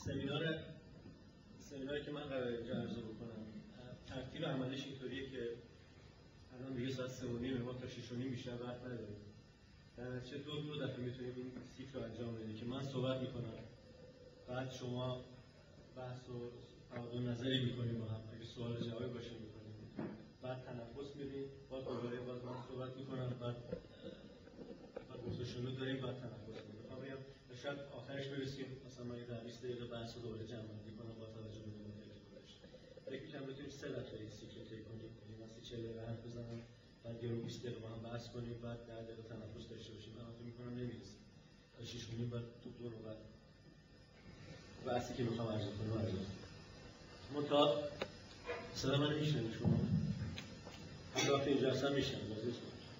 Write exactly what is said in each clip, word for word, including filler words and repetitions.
سمینار سمیناری که من قراره اینجا عرضه بکنم ترتیب عملش اینطوریه که الان دیگه ساعت سه و نیم ما تا شش و نیم بیشتر وقت نداریم. در نتیجه دو دو دفعه میتونیم این سیکل رو انجام بدیم که من صحبت میکنم، بعد شما بحث و تبادل نظری میکنیم با هم، اگه سوال جوابی باشه میکنیم، بعد تنفس میدیم، بعد دوباره باز من صحبت میکنم، بعد بعد گفتشونو داریم، بعد تنفس میدیم. میخوام بگم شاید آخرش برسیم مثلا من یه در بیست دقیقه بحث رو دوباره جمع بندی کنم با توجه به نکاتی که گذشت. فکر می‌کنم بتونیم سه دفعه این سیکل طی کنیم. یعنی مثلا چهل دقیقه حرف بزنم، بعد یه رو بیست دقیقه با هم بحث کنیم، بعد ده دقیقه تنفس داشته باشیم. من فکر می‌کنم نمی‌رسیم. تا شش و نیم بعد تو دو نوبت بحثی که می‌خوام عرض کنم عرض کنم. منتها صدا من میشنوید شما؟ همراه که اینجا هستم میشنوید بازی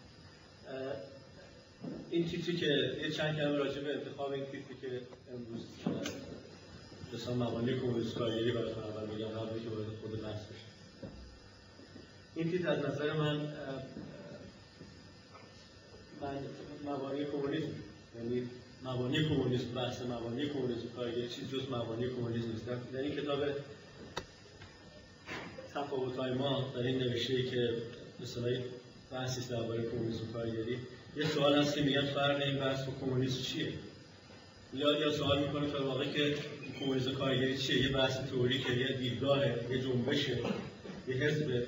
این تیتری که یه چند کلمه راجع به انتخاب این تیتری که امروز مثلا مبانی کمونیسم کارگری براتون اول میگم قبل که وارد خود بحث بشه. این تیتر از نظر من من مبانی کمونیسم، یعنی مبانی کمونیسم، بحث مبانی کمونیسم کارگری چیز جز مبانی کمونیسم نیست. در این کتاب تفاوت‌های ما در این نوشته‌ای که مثلا بحثی است درباره کمونیسم کارگری، یه سوال هست که میگن فرق این بحث با کمونیسم چیه؟ یا یا سوال میکنه در واقع که کمونیسم کارگری چیه؟ یه بحث تئوریکه، یه دیدگاهه، یه جنبشه، یه حزب.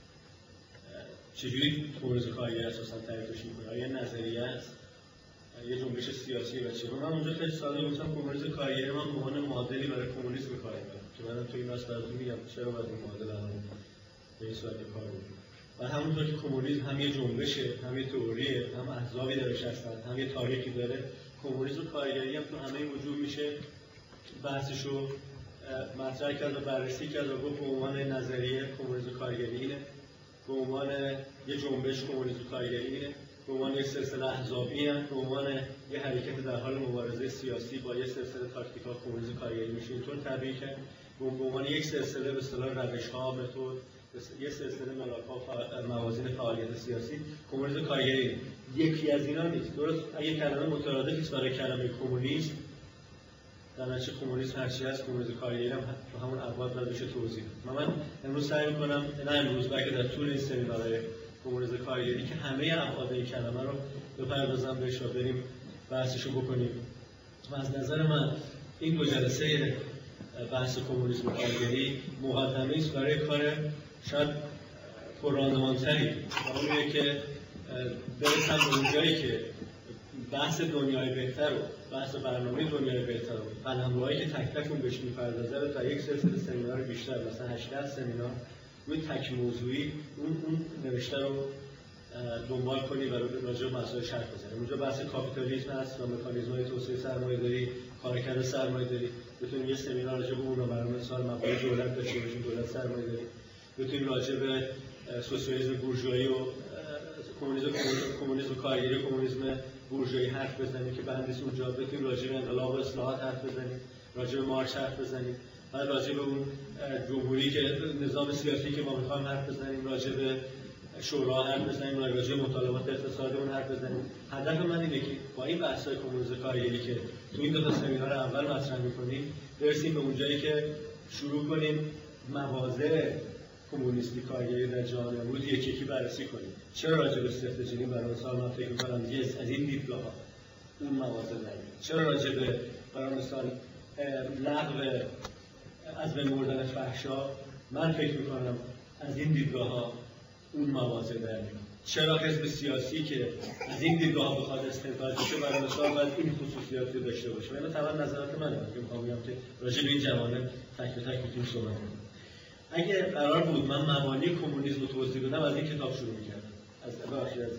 چجوری کمونیسم کارگری اساساً تعریفش میکنه؟ یه نظریه است، یه جنبش سیاسی و چه؟ من اونجا خیلی ساده گفتم کمونیسم کارگری من به عنوان معادلی برای کمونیسم کار میکنم که منم تو این بحث براتون میگم چرا باید این معادل الان به این صورت کار بکنیم. و همونطور که کمونیسم هم یه جنبشه، هم یه تئوریه، هم احزابی درش هستن، هم یه تاریخی داره، کمونیسم کارگری هم تو همه این وجود میشه بحثشو مطرح کرد و بررسی کرد و گفت به عنوان نظریه کمونیسم کارگری اینه، به عنوان یه جنبش کمونیسم کارگری اینه، به عنوان یک سلسله احزابی هم، به عنوان یه حرکت در حال مبارزه سیاسی با یه سلسله تاکتیک‌ها کمونیسم کارگری میشه اینطور تعبیر کرد، به عنوان یک سلسله به اصطلاح روش‌ها، متد، یه سلسله ملاک‌ها، موازین فعالیت سیاسی کمونیسم کارگری یکی از اینا نیست. درست اگه کلمه مترادفی است برای کلمه کمونیسم، در نتیجه کمونیسم هر چی هست کمونیسم کارگری هم تو همون ابعاد باید بشه توضیح. من امروز سعی می‌کنم نه امروز بلکه در طول این سمینارهای کمونیسم کارگری که همه ابعاد این کلمه رو بپردازم بهش و بریم بحثشو بکنیم. و از نظر من این دو جلسه بحث کمونیسم کارگری مقدمه است برای کار شاید پرراندمان‌تری و اونیه که برسم به اونجایی که بحث دنیای بهتر و بحث برنامه دنیای بهتر و قلمروهایی که تک تک اون بهش می‌پردازه رو تا یک سلسله سمینار بیشتر مثلا هشتصد سمینار روی تک موضوعی اون اون نوشته رو دنبال کنی و راجع به مسائل شرح بزنی. اونجا بحث کاپیتالیسم هست و مکانیزم‌های توسعه سرمایه‌داری، کارکرد سرمایه‌داری، بتونیم یه سمینار راجع به اون رو برنامه سال مبانی دولت داشته باشیم، دولت سرمایه‌داری، بتونیم راجع به سوسیالیسم بورژوایی و کمونیسم کمونیسم کارگری و کمونیسم بورژوایی حرف بزنیم که بحث اونجا، بتونیم راجع به انقلاب و اصلاحات حرف بزنیم، راجع به مارکس حرف بزنیم، بعد راجع به اون جمهوری که نظام سیاسی که ما می‌خوایم حرف بزنیم، راجع به شورا حرف بزنیم، راجع به مطالبات اقتصادیمون حرف بزنیم. هدف من اینه که با این بحث‌های کمونیسم کارگری که تو این دو تا سمینار اول مطرح می‌کنیم برسیم به اونجایی که شروع کنیم مواضع کمونیستی کارگری در جهان امروز یکی یکی بررسی کنیم. چرا راجع به استراتژی برای مثال من فکر می‌کنم از این دیدگاه اون مواضع داریم؟ چرا راجع به برای مثال لغو از بین بردن فحشا من فکر می‌کنم از این دیدگاه‌ها اون مواضع داریم؟ چرا حزب سیاسی که از این دیدگاه بخواد استنتاج بشه برای مثال باید این خصوصیات رو داشته باشه؟ اینا طبعا نظرات منه که می‌خوام بگم که راجع به این جوانب تک به تک می‌تونیم صحبت کنیم. اگه قرار بود من مبانی کمونیسم رو توضیح بدم از این کتاب شروع می‌کردم. از بخشی از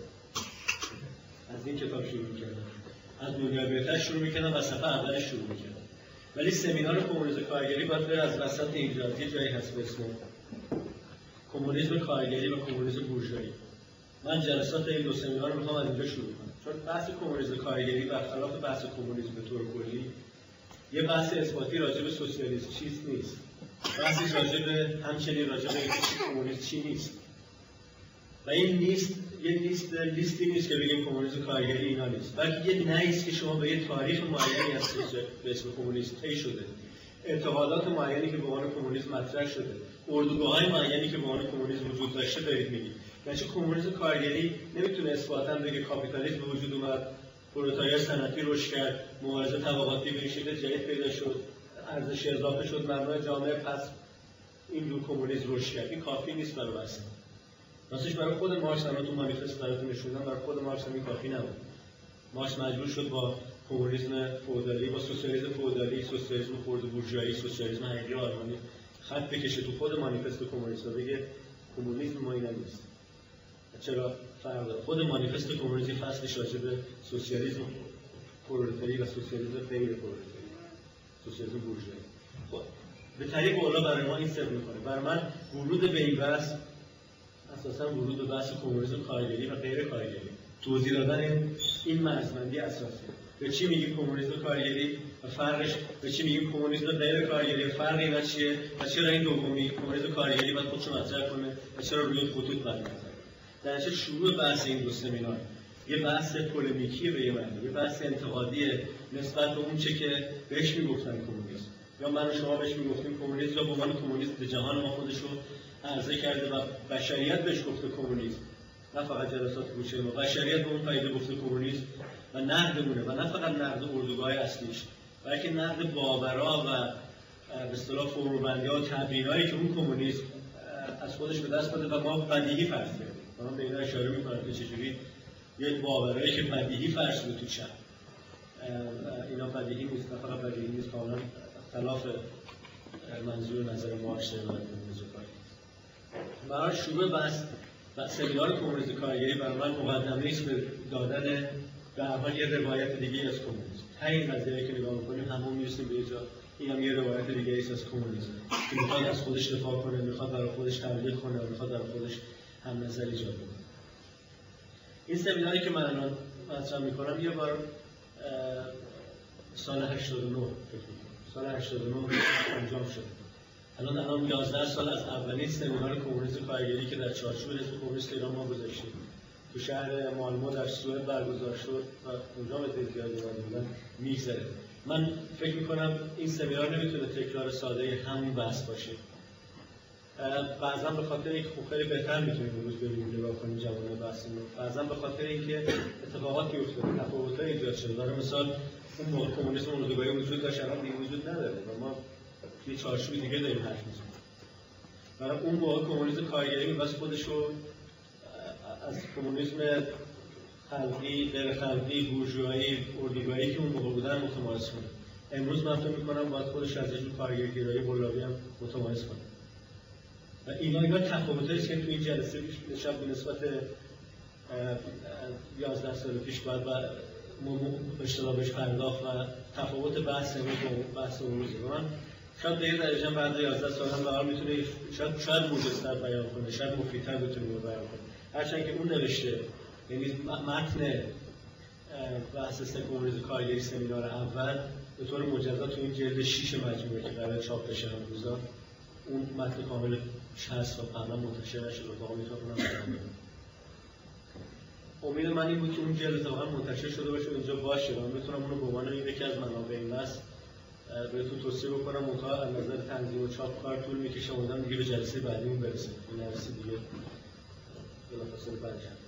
از این کتاب شروع می‌کردم. از دنیای بهتر شروع می‌کردم و صفحه اولش شروع می‌کردم. ولی سمینار کمونیسم کارگری باید بره از وسط اینجا، از یه جایی هست به اسم کمونیسم کارگری و کمونیسم بورژوایی. من جلسات این دو سمینار رو می‌خوام از اینجا شروع کنم. چون بحث کمونیسم کارگری برخلاف بحث کمونیسم به طور کلی یه بحث اثباتی راجع به سوسیالیسم چیست نیست. بحثی راجع به همچنین راجع به کمونیسم چی نیست. و این نیست یه لیست لیستی نیست که بگیم کمونیسم کارگری اینا نیست. بلکه یه نیست که شما به یه تاریخ معینی هست به اسم کمونیسم طی شده. اعتقادات معینی که به عنوان کمونیسم مطرح شده، اردوگاه‌های معینی که به عنوان کمونیسم وجود داشته دارید میگید. یعنی کمونیسم کارگری نمیتونه اثباتاً بگه کاپیتالیسم به وجود اومد، پرولتاریا صنعتی رشد کرد، مبارزه طبقاتی به این شکل جدید پیدا شد، ارزش اضافه شد، مبنای جامعه پس این دو کمونیسم رشد کرد. این کافی نیست برای بحث. راستش برای خود مارکس هم تو مانیفست براتون نشوندم، برای خود مارکس هم این کافی نبود. مارکس مجبور شد با کمونیسم فئودالی، با سوسیالیسم فئودالی، سوسیالیسم خرد بورژوایی، سوسیالیسم حقیقی آلمانی خط بکشه تو خود مانیفست کمونیست و بگه کمونیسم ما اینا نیست. چرا فرق داره؟ خود مانیفست کمونیسم فصلش راجع به سوسیالیسم پرولتاری و سوسیالیسم غیر پرولتاری، سوسیالیسم بورژوایی. خب به طریق اولا برای ما این سر میکنه. برای من ورود به این بحث اساسا ورود به بحث کمونیسم کارگری و غیر کارگری، توضیح دادن این این مرزبندی اساسیه. به چی میگیم کمونیسم کارگری و فرقش، به چی میگیم کمونیسم غیر کارگری و فرق اینا چیه و چرا این دومی کمونیسم کارگری باید خودشو مطرح کنه و چرا روی خطوط باید مطرح کنه. در نتیجه شروع بحث این دو سمینار یه بحث پولمیکی به یه معنی، یه بحث انتقادی نسبت به اون چه که بهش میگفتن کمونیسم، یا من و شما بهش میگفتیم کمونیسم، یا به عنوان کمونیسم به جهان ما خودشو عرضه کرده و بشریت بهش گفته کمونیسم، نه فقط جلسات گوشه ما، بشریت به اون پدیده گفته کمونیسم و نقدمونه و نه فقط نقد اردوگاه اصلیش، بلکه نقد باورها و به اصطلاح فروبندی‌ها و تبیینایی که اون کمونیسم از خودش به دست داده و ما بدیهی فرض کردیم. من به اینا اشاره می‌کنم که چجوری یک باورایی که بدیهی فرض شده تو چپ، اینا بدیهی نیست، نه فقط بدیهی نیست، کاملا خلاف منظور نظر مارکس و کمونیسم کارگری. برای شروع بحث و سمینار کمونیسم کارگری برای من مقدمه است به دادن به هر حال یه روایت دیگه از کمونیسم. همین قضیه که نگاه می‌کنیم همون میرسیم به یه جا، این هم یه روایت دیگه است از کمونیسم که میخواد از خودش دفاع کنه، میخواد برای خودش تبلیغ کنه و میخواد برای خودش هم نظر ایجاد کنه. این سمیناری که من الان مطرح میکنم یه بار سال هشتاد و نه فکر میکنم سال هشتاد و نه انجام شد. الان الان یازده سال از اولین سمینار کمونیسم کارگری که در چارچوب حزب کمونیست ایران ما گذاشتیم تو شهر مالمو در سوئد برگزار شد و اونجا به تعدادی بودن میگذره. من فکر میکنم این سمینار نمیتونه تکرار ساده همون بحث باشه. بعضا به خاطر اینکه خب خیلی بهتر میتونیم امروز ببینیم نگاه کنیم جوانب بحثمون، بعضا به خاطر اینکه اتفاقاتی افتاده، تفاوت‌های ایجاد شده. برای مثال اون موقع کمونیسم اردوگاهی وجود داشت، الان دیگه وجود نداره و ما یه چارچوب دیگه داریم حرف میزنیم. برای اون موقع کمونیسم کارگری می‌خواست خودش رو از کمونیسم خلقی، غیر خلقی، بورژوایی، اردوگاهی که اون موقع بودن متمایز کنه. امروز من فکر می‌کنم باید خودش از این کارگرگرایی قلابی هم متمایز کنه. و اینا اینا تفاوتایی است که تو این جلسه شب به نسبت یازده سال پیش باید به اشتباه بهش پرداخت و تفاوت بحث امروز با بحث اون روزه. من شاید به یه درجه بعد یازده سال هم بهار میتونه شاید شاید موجزتر بیان کنه، شاید مفیدتر بتونه بیان کنه. هرچند که اون نوشته، یعنی متن بحث کمونیسم کارگری سمینار اول به طور مجزا تو این جلد شش مجموعه که قرار چاپ بشه امروزا اون متن کامل هست و قبلا منتشر نشده و واقعا میتونم امید من این بود که اون جلد واقعا منتشر شده باشه اینجا باشه و من بتونم اونو به عنوان یکی از منابع این بحث بهتون توصیه بکنم. منتها از نظر تنظیم و چاپ کار طول میکشه، امیدوارم دیگه به جلسه بعدیمون برسه. این نرسید دیگه بلافاصله برگردیم.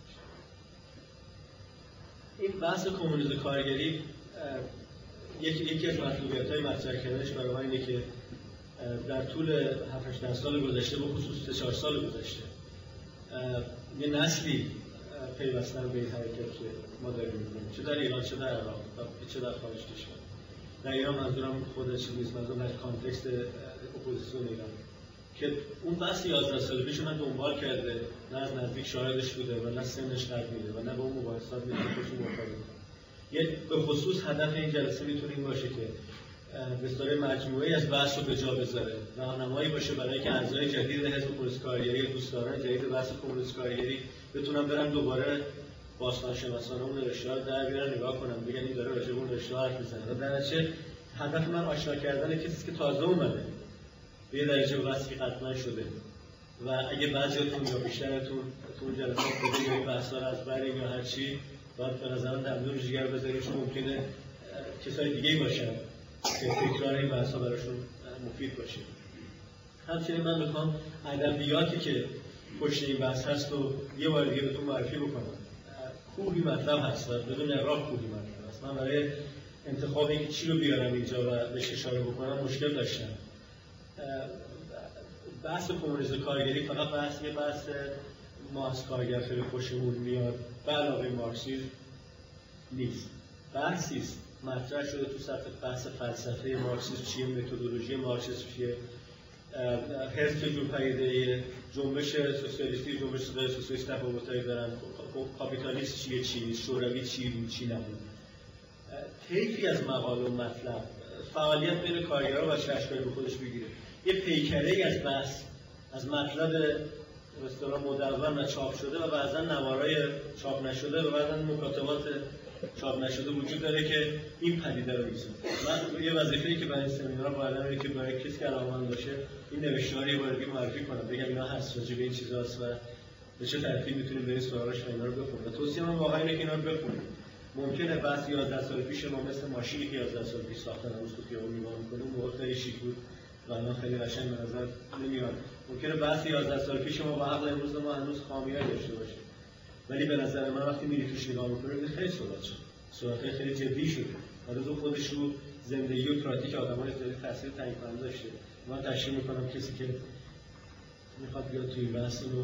این بحث کمونیسم کارگری یکی یکی از مطلوبیت‌های مطرح کردنش برای من اینه که در طول هفت هشت سال گذشته، به خصوص سه چهار سال گذشته، یه نسلی پیوستن به این حرکت که ما داریم می‌بینیم، چه در ایران چه در عراق و چه در خارج کشور. در ایران منظورم خود چیز نیست، منظورم در کانتکست اپوزیسیون ایران که اون بحث یازده سال پیش من دنبال کرده، نه از نزدیک شاهدش بوده و نه سنش قد میده و نه با اون مباحثات میتونه خودشون مرتبط کنه. یه به خصوص هدف این جلسه میتونه این باشه که به صورت مجموعه‌ای از بحث رو به جا بذاره، راهنمایی باشه برای که اعضای جدید حزب کمونیست کارگری، دوستداران جدید بحث کمونیست کارگری بتونن برن دوباره باستانشناسانه اون رشته‌ها رو در بیارن، نگاه کنن، بگن این داره راجع به اون رشته حرف میزنه. در نتیجه هدف من آشنا کردن کسی که تازه اومده به یه درجه بحثی که قطعا شده و اگه بعضیاتون یا بیشترتون تو جلسات دیگه این بحث‌ها رو از بریم یا هر چی باید به نظرم دندون جگر بذاریم، چون ممکنه کسای دیگه‌ای باشن که تکرار این بحث‌ها براشون مفید باشه. همچنین من میخوام ادبیاتی که پشت این بحث هست و یه بار دیگه بهتون معرفی بکنم. کوهی مطلب هست و بدون اغراق کوهی مطلب هست. من برای انتخاب اینکه چی رو بیارم اینجا و بهش اشاره بکنم مشکل داشتم. بحث کمونیسم کارگری فقط بحث یه بحث ما از کارگر خیلی خوشمون میاد به علاوه مارکسیسم نیست. بحثی است مطرح شده تو سطح بحث فلسفه مارکسیسم چیه، متدولوژی مارکسیسم چیه، حزب چه جور پدیده‌ایه، جنبش سوسیالیستی جنبش سوسیالیست تفاوتایی دارن، کاپیتالیسم چیه چی نیست، شوروی چی بود چی نبود. طیفی از مقاله و مطلب فعالیت بین کارگرها و چشم‌های به خودش بگیره. یه پیکره‌ای از بحث از مطلب به اصطلاح مدون و چاپ شده و بعضا نوارای چاپ نشده و بعضا مکاتبات چاپ نشده وجود داره که این پدیده رو می‌سازه. من یه وظیفه‌ای که برای سمینار باید اینه که برای کسی که علاقه‌مند باشه این نوشته‌ها رو باید معرفی کنم، بگم اینا هست راجع به این چیزاست و به چه ترتیبی می‌تونیم بریم سراغش و اینا رو بخونیم. توصیه من واقعا اینه که اینا رو بخونیم. ممکنه بس یازده سال پیش ما مثل ماشینی که یازده سال پیش ساختن هنوز تو خیابون نگاه می‌کنیم موقع خیلی شیک بود و الان خیلی قشنگ به نظر نمیاد. ممکنه بحث یازده سال پیش ما با عقل امروز ما هنوز خامیایی داشته باشه. ولی به نظر من وقتی میری توش نگاه می‌کنی خیلی سرعت شد. سرعت خیلی جدی شد. روز خودش رو زندگی و پراتیک آدم‌ها خیلی تاثیر تعیین کننده داشته. من تشریح می‌کنم کسی که می‌خواد بیاد توی بحث رو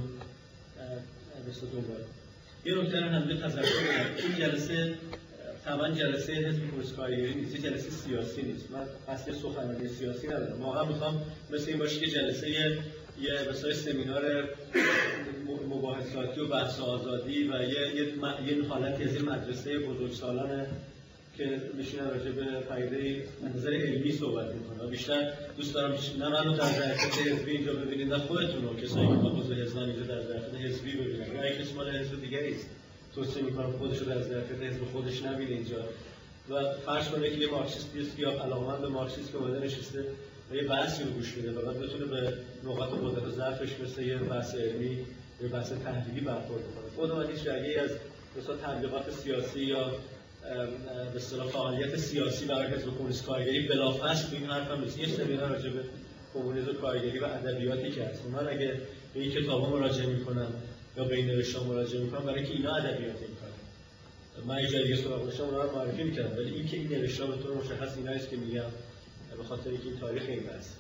مثلا دنبال. یه نکته رو هم به تذکر بدم. این جلسه طبعا جلسه حزب کمونیست کارگری نیست، جلسه سیاسی نیست. من اصلا سخنرانی سیاسی ندارم. واقعا می‌خوام مثل این باشه که جلسه یه یه مثلا سمینار مباحثاتی و بحث آزادی و یه یه, یه حالتی از این مدرسه بزرگسالانه که میشینن راجع به پدیده نظر علمی صحبت میکنه. بیشتر دوست دارم نه منو در ظرفیت حزبی اینجا ببینید، نه خودتون رو کسایی که خود حزبن اینجا در ظرفیت حزبی ببینید. یا اگه کسی مال حزب دیگری است توصیه میکنم خودش رو در ظرفیت حزب خودش نبینه اینجا و فرض کنه که یه مارکسیستی است یا علاقه‌مند به مارکسیسم که اومده نشسته و یه بحثی رو گوش میده و بعد بتونه به نقاط قدرت و ضعفش مثل یه بحث علمی یا بحث تحلیلی برخورد کنه. خود من هیچ جایی از مثلا تبلیغات سیاسی یا به اصطلاح فعالیت سیاسی برای حزب کمونیست کارگری بلافاصله تو این حرفم نیست. یه سمینار راجع به کمونیسم کارگری و ادبیاتی که هست. من اگه به این کتابا مراجعه میکنم یا به این نوشته‌ها مراجعه میکنم برای اینکه اینا ادبیات این کارن. من یه جایی صحبت داشتم اونا رو معرفی میکردم، ولی اینکه این نوشته‌ها به طور مشخص اینا است که میگم به خاطر اینکه این تاریخ این است.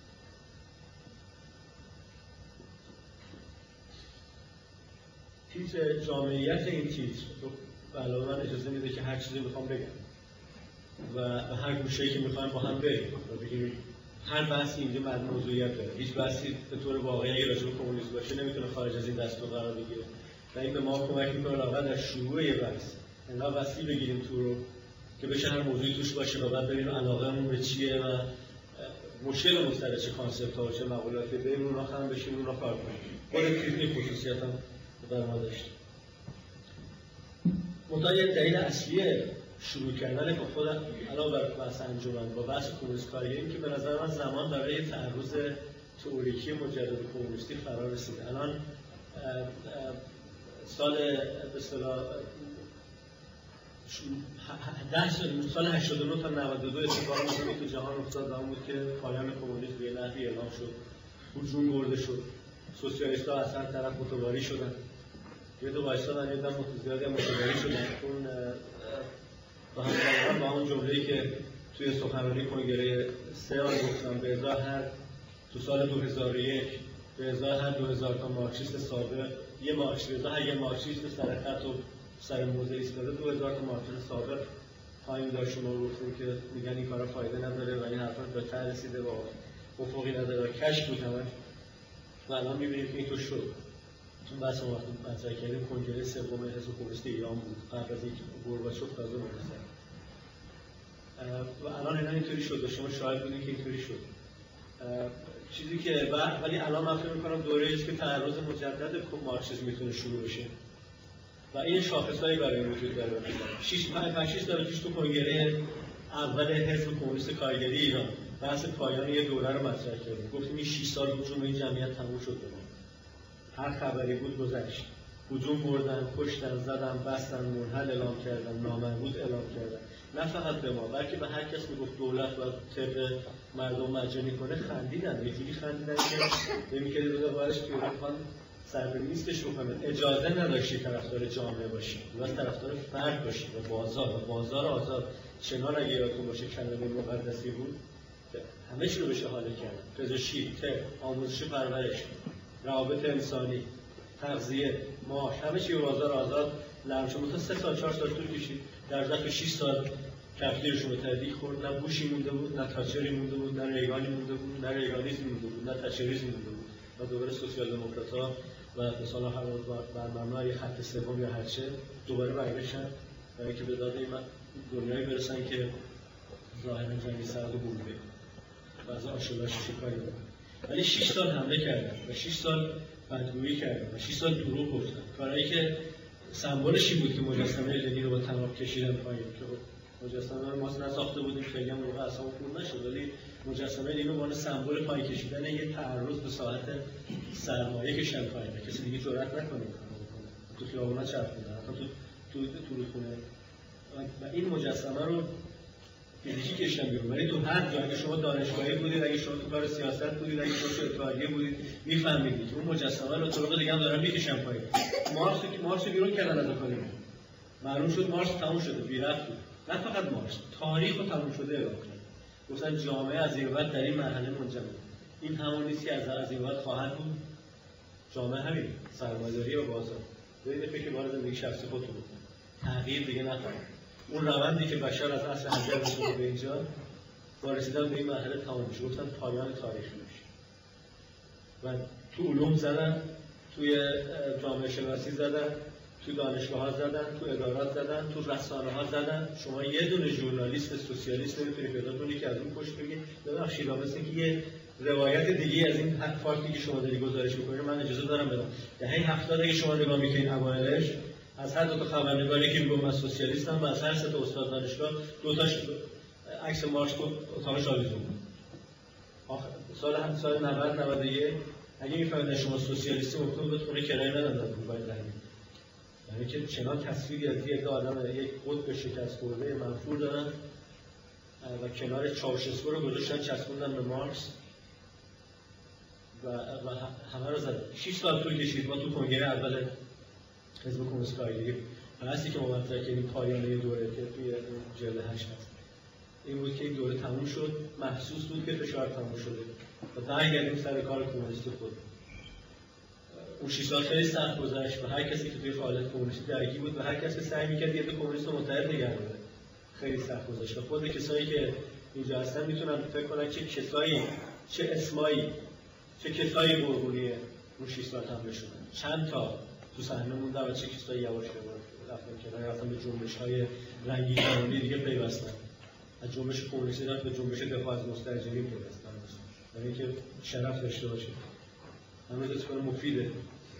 تیتر جامعیت این تیتر علاوه من اجازه میده که هر چیزی میخوام بگم و هر گوشه‌ای که میخوایم با هم بریم و بگیم هر بحثی اینجا مد موضوعیت داره. هیچ بحثی به طور واقعی اگه راجع به کمونیسم باشه نمیتونه خارج از این دستور قرار بگیره و این به ما کمک میکنه لااقل در شروع یه بحث انقدر وسیع بگیریم تو رو که بشه هر موضوعی توش باشه و بعد ببینیم علاقه‌مون به چیه و مشکلمون سر چه کانسپت‌ها و چه مقولاتی بریم اونها هم بشیم اونها کار کنیم. خود کریتیک خصوصیت هم در ما داشتیم. منتها یک دلیل اصلی شروع کردن با خود علاوه بر بحث انجمن با بحث کمونیست کارگری که به نظر من زمان برای تعرض تئوریکی مجدد کمونیستی فرا رسیده. الان سال به اصطلاح ده سال سال هشتاد و نه تا نود و دو اتفاقی مهمی تو جهان افتاد و اون بود که پایان کمونیسم به نحوی اعلام شد، هجوم برده شد، سوسیالیست‌ها از هر طرف متواری شدن. یه دو وایسادن یه دم متزیادی هم متواری شدن. اون با هم با اون جمله‌ای که توی سخنرانی کنگره سه آن گفتم به ازای هر تو سال دو هزار و یک به ازای هر دو هزار تا مارکسیست سابق یه مارکسیست به ازای یه مارکسیست سر خط و سر موزه ایستاده دو هزار تا مارکسیست سابق تایم داشتون رو گفتیم که میگن این کارا فایده نداره و این حرفا به ته رسیده و افقی نداره و کشف بود همش و الان می‌بینیم که این تو شد. اون بحث ما وقتی مطرح کردیم کنگره سوم حزب کمونیست ایران بود قبل از اینکه گورباچوف تازه مرد و الان اینا اینطوری شد و شما شاهد بودین که اینطوری شد. چیزی که بعد ولی الان من فکر می‌کنم دوره‌ای است که تعرض مجدد مارکسیسم میتونه شروع بشه و این شاخصایی برای وجود داره. شش پنج شش سال پیش تو کنگره اول حزب کمونیست کارگری ایران بحث پایان یه دوره رو مطرح کردیم. گفتیم این شش سال هجوم این جمعیت تموم شد. هر خبری بود گذشت. هجوم بردن، کشتن، زدن، بستن، منحل اعلام کردن، نامربوط اعلام کردن. نه فقط به ما، بلکه به هر کس میگفت دولت باید طبق مردم مجانی کنه خندیدن. یه جوری خندیدن که نمی‌کردی به دوبارش پیرخوان سر به نیستش بکنه. اجازه نداشتی طرفدار جامعه باشی، باید طرفدار فرد باشی و بازار و بازار آزاد. چنان اگه یادتون باشه کلمه مقدسی بود همه چی رو بهش احاله کردن. پزشکی، طب، آموزش پرورش، روابط انسانی، تغذیه، معاش، همه چی رو بازار آزاد لغو شد. تا سه سال چهار سال طول کشید. در ظرف شش سال کفگیرشون به تحریک خورد. نه بوشی مونده بود، نه تاچری مونده بود، نه ریگانی مونده بود، نه ریگانیسم مونده بود، نه تاچریسم مونده بود. و دوباره سوسیال دموکرات‌ها و مثلا هر بر مبنای خط سوم یا هرچه دوباره برگشتن برای اینکه به داد دنیایی برسن که ظاهرا جنگ سرد و بوده و از آشولاش شکاری بودن. ولی شش سال حمله کردن و شش سال بدگویی کردن و شش سال دروغ گفتن. کارهایی که سمبولش بود که مجسمه لنین رو با طناب کشیدن پایین، که مجسمه رو ما نساخته بودیم، خیلی هم موقع اصلا خون نشد، ولی مجسمه لنین رو با سمبل پایین کشیدن یه تعرض به ساعت سرمایه کشیدن پایین. کسی دیگه جرئت نکنه تو خیابونا چرخوندن، حتی تو تو تو رودخونه. و این مجسمه رو فیزیکی کشیدن بیرون. ولی تو هر جا، اگه شما دانشگاهی بودید، اگه شما تو کار سیاست بودید، اگه شما تو اتحادیه بودید، میفهمیدید اون مجسمه رو طرق دیگه هم دارن میکشن پایین. مارس مارس بیرون کردن از اکادمی. معلوم شد مارس تموم شده، بی رفت بود. نه فقط مارس، تاریخ رو تموم شده اعلام کرد. گفتن جامعه از این بعد در این مرحله منجمد. این همون نیست که از از این بعد خواهد بود. جامعه همین سرمایه‌داری و بازار. ببینید فکر وارد زندگی شخصی خودتون بود. تغییر دیگه نخواهد. اون روندی که بشر از اصل حجر رسیده به اینجا با رسیدن به این مرحله تمام میشه. گفتن پایان تاریخ میشه. و تو علوم زدن، توی جامعه شناسی زدن، تو دانشگاه ها زدن، تو ادارات زدن، تو رسانه ها زدن. شما یه دونه ژورنالیست سوسیالیست نمیتونید پیدا کنید که از اون پشت بگید ببخشید مثل اینکه یه روایت دیگه از این فاکتی که شما داری گزارش می‌کنید من اجازه دارم بدم. دهه هفتاد اگه شما نگاه می‌کنید اوایلش از هر دو تا خبرنگاری که میگم من سوسیالیستم و از هر سه تا استاد دانشگاه دو تاش عکس مارکس رو اتاقش آویزون بود. آخر سال هم سال نود نود و یک اگه می‌فهمید شما سوسیالیستی ممکن بود خونه کرایه ندادن تو باید زمین. یعنی که چنان تصویری از یک آدم یک قطب شکست خورده منفور دارن و کنار چاوشسکو رو گذاشتن چسبوندن به مارکس و, و همه رو زدن. شش سال طول کشید ما تو کنگره اول حزب کمونیست کارگری هستی که ما مطرح کردیم پایان یه دوره که توی جلد هشت هست. این بود که این دوره تموم شد، محسوس بود که فشار تموم شده و برگردیم سر کار کمونیست خود. اون شش سال خیلی سخت گذشت و هر کسی که توی فعالیت کمونیستی درگیر بود و هر کسی سعی می‌کرد یه کمونیست رو متحد نگه داره. خیلی سخت گذشت و خود کسایی که اینجا هستن میتونن فکر کنن چه کسایی، چه اسمایی، چه کسایی قربونی اون شش سال حمله شدن. چند تا تو صحنه موندن و چه کسایی یواش یواش رفتن کنار، رفتن به جنبش‌های رنگی جهانی دیگه پیوستن. از جنبش کمونیستی رفت به جنبش دفاع از مستاجرین پیوستن. یعنی اینکه شرف داشته باشه. همین اصلا مفیده.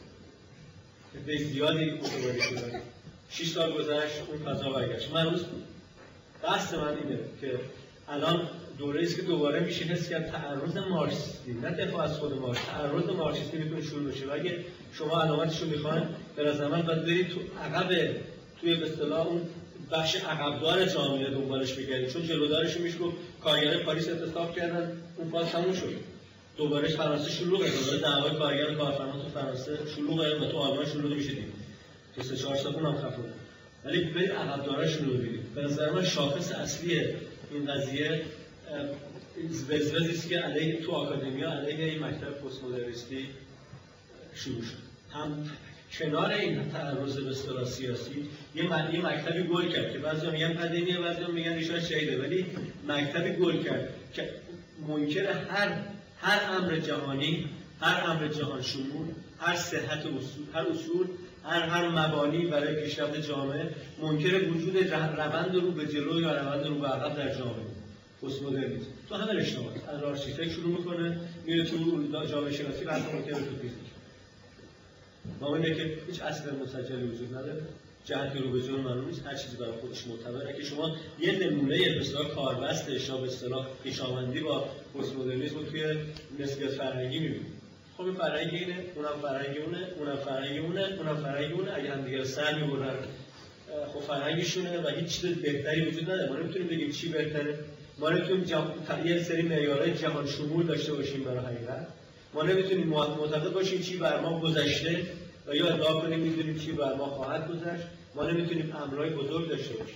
به زیادی متوجه شدن. شش سال گذشت اون فضا برگشت. من روز بحث من اینه که الان دوره است که دوباره میشه حس کرد تعرض مارکسیستی، نه دفاع از خود مارکس، تعرض مارکسیستی میتونه شروع بشه. و اگه شما علامتش رو میخواین به نظر من باید برید تو عقب، توی به اصطلاح اون بخش عقبدار جامعه دنبالش بگردید، چون جلودارش میشه گفت کارگر پاریس اعتصاب کردن، اون فاز تموم شد. دوباره فرانسه شلوغه، دوباره دعوای کارگر کارفرما تو فرانسه شلوغه و تو آلمان شلوغ میشه دید. که سه چهار سال اونم خفه. ولی برید عقبدارش رو ببینید. به نظر من شاخص اصلی این قضیه وزوزی است که علیه تو آکادمیا علیه این مکتب پست مدرنیستی شروع شد. هم کنار این تعرض به اصطلاح سیاسی یه معنی مکتبی گل کرد که بعضیا میگن قدیمیه، بعضیا میگن ایشون شهیده، ولی مکتبی گل کرد که منکر هر هر امر جهانی، هر امر جهان شمول، هر صحت اصول، هر اصول، هر هر مبانی برای پیشرفت جامعه، منکر وجود روند رو به جلو یا روند رو به عقب در جامعه. پست مدرنیسم تو همه رشته‌ها از آرشیتکت شروع میکنه میره تو جامعه شناسی و حتی ممکنه تو فیزیک. ما اینه که هیچ اصل مسجلی وجود نداره، جهت رو به جلو معلوم نیست، هر چیزی برای خودش معتبره. که شما یه نمونه به اصطلاح کاربست یا به اصطلاح خویشاوندی با پست مدرنیسم توی نسبیت فرهنگی می‌بینید. خب این فرهنگ اینه، اونم فرهنگ اونه، اونم فرهنگ اونه، اونم فرهنگ اونه. اگه هم دیگه رو سر می‌برن خب فرهنگشونه و هیچ چیز بهتری وجود نداره. ما نمیتونیم بگیم چی بهتره. ما نمیتونیم جم... یه سری معیارهای جهان شمول داشته باشیم برای حقیقت. ما نمیتونیم معتقد باشیم چی بر ما گذشته و یا ادعا کنیم میدونیم چی بر ما خواهد گذشت. ما نمیتونیم امرای بزرگ داشته باشیم.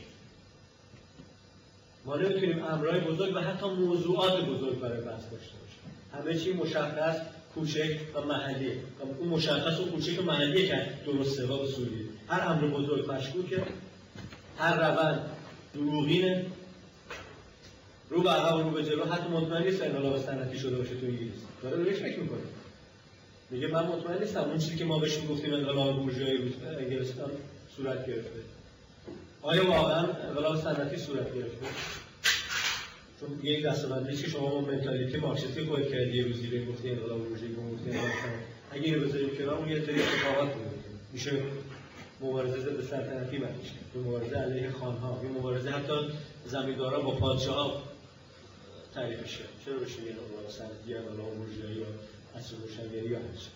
ما نمیتونیم امرای بزرگ و حتی موضوعات بزرگ برای بحث داشته باشیم. همه چی مشخص، کوچک و محلیه. اون مشخص و کوچک و محلیه که درسته و اصولیه. هر امر بزرگ مشکوکه، هر روند دروغینه، رو به عقب و رو به جلو. حتی مطمئن نیست انقلاب صنعتی شده باشه تو انگلیس. داره بهش فکر میکنه. میگه من مطمئن نیستم اون چیزی که ما بهش گفتیم انقلاب بورژوایی انگلستان صورت گرفته. آیا واقعا انقلاب صنعتی صورت گرفته؟ چون یک دستاوردی که شما با منتالیتی مارکسیستی خودت کردی یه روزی به گفتی انقلاب بورژوایی گفتی انقلاب صنعتی. اگه اینو بذاریم کنار اون یه سری اتفاقات میشه. مبارزه ضد سلطنتی برش کرد، مبارزه علیه خانها، یه مبارزه حتی زمیندارا با پادشاه تعریفش کرد. چرا بشه یه انقلاب صنعتی یا انقلاب بورژوایی یا اصل روشنگری یا هرچی.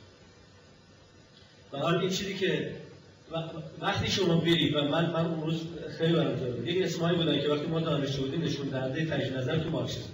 و حالا این چیزی که وقتی شما برید و من من اون روز خیلی برام جالب بود. یک اسمایی بودن که وقتی ما دانشجو بودیم نشون دهنده تجدید نظر تو مارکسیسم.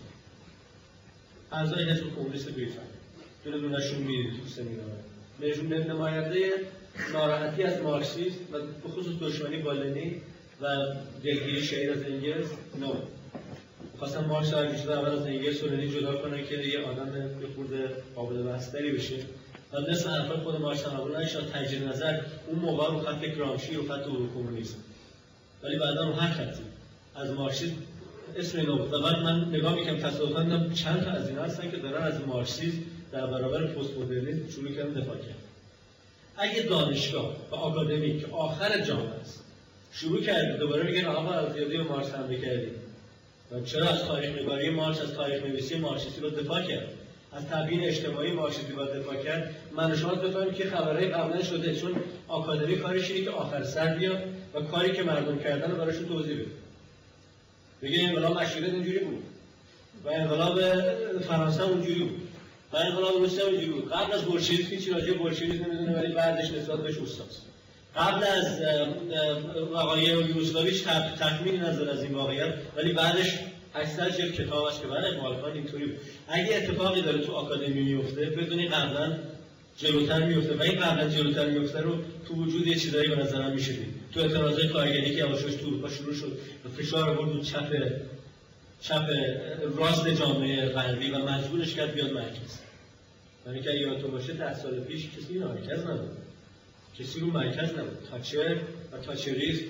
اعضای حزب کمونیست بریتانیا دونه دونه‌شون میرید تو سمینار. نشون نماینده ناراحتی از مارکسیسم و به خصوص دشمنی با لنین و دلگیری شهید از انگلس نو. خواستن مارکس رو هرچی اول از انگلس و لنین جدا کنن که یه آدم به خورده قابل بستری بشه. و مثل حرفای خود مارکس هم قبول نشد. تجدید نظر اون موقع رو خط گرامشی رو خط اروکمونیسم. ولی بعدا رو هر خطی از مارکسیسم اسم اینو بود. و بعد من نگاه میکنم تصادفاً دیدم چند تا از اینا هستن که دارن از مارکسیسم در برابر پست مدرنیسم شروع کردن دفاع کردن. اگه دانشگاه و آکادمی که آخر جامعه است شروع کرد دوباره میگن آقا از یادی مارکس حمله کردیم و چرا از تاریخ نگاری مارکس از تاریخ نویسی مارکسیستی رو دفاع کرد، از تبیین اجتماعی مارکسیستی رو دفاع کرد، من شما بفهمید که خبرهای قبلا شده. چون آکادمی کارش اینه که آخر سر بیاد و کاری که مردم کردن رو براشون توضیح بده. بگه انقلاب مشروطیت اینجوری بود و انقلاب فرانسه اونجوری بود و انقلاب روسیه اونجوری بود. قبل از بولشویسم هیچ راجع به بولشویسم نمیدونه ولی بعدش نسبت بهش استاست. قبل از وقایع یوگسلاوی تخمینی نظر از این واقعیت ولی بعدش هشتصد یک کتاب است که برای مالکان اینطوری بود. اگه اتفاقی داره تو آکادمی میفته بدونی قبلا جلوتر میفته و این قبلا جلوتر میفته رو تو وجود یه چیزایی به نظرم میشه دید. تو اعتراضات کارگری که یواشاش تو اروپا شروع شد و فشار آورد چپ چپ راست جامعه غربی و مجبورش کرد بیاد مرکز. یعنی که یادتون باشه ده سال پیش کسی مرکز نبود. کسی رو مرکز نبود. تاچر و تاچریسم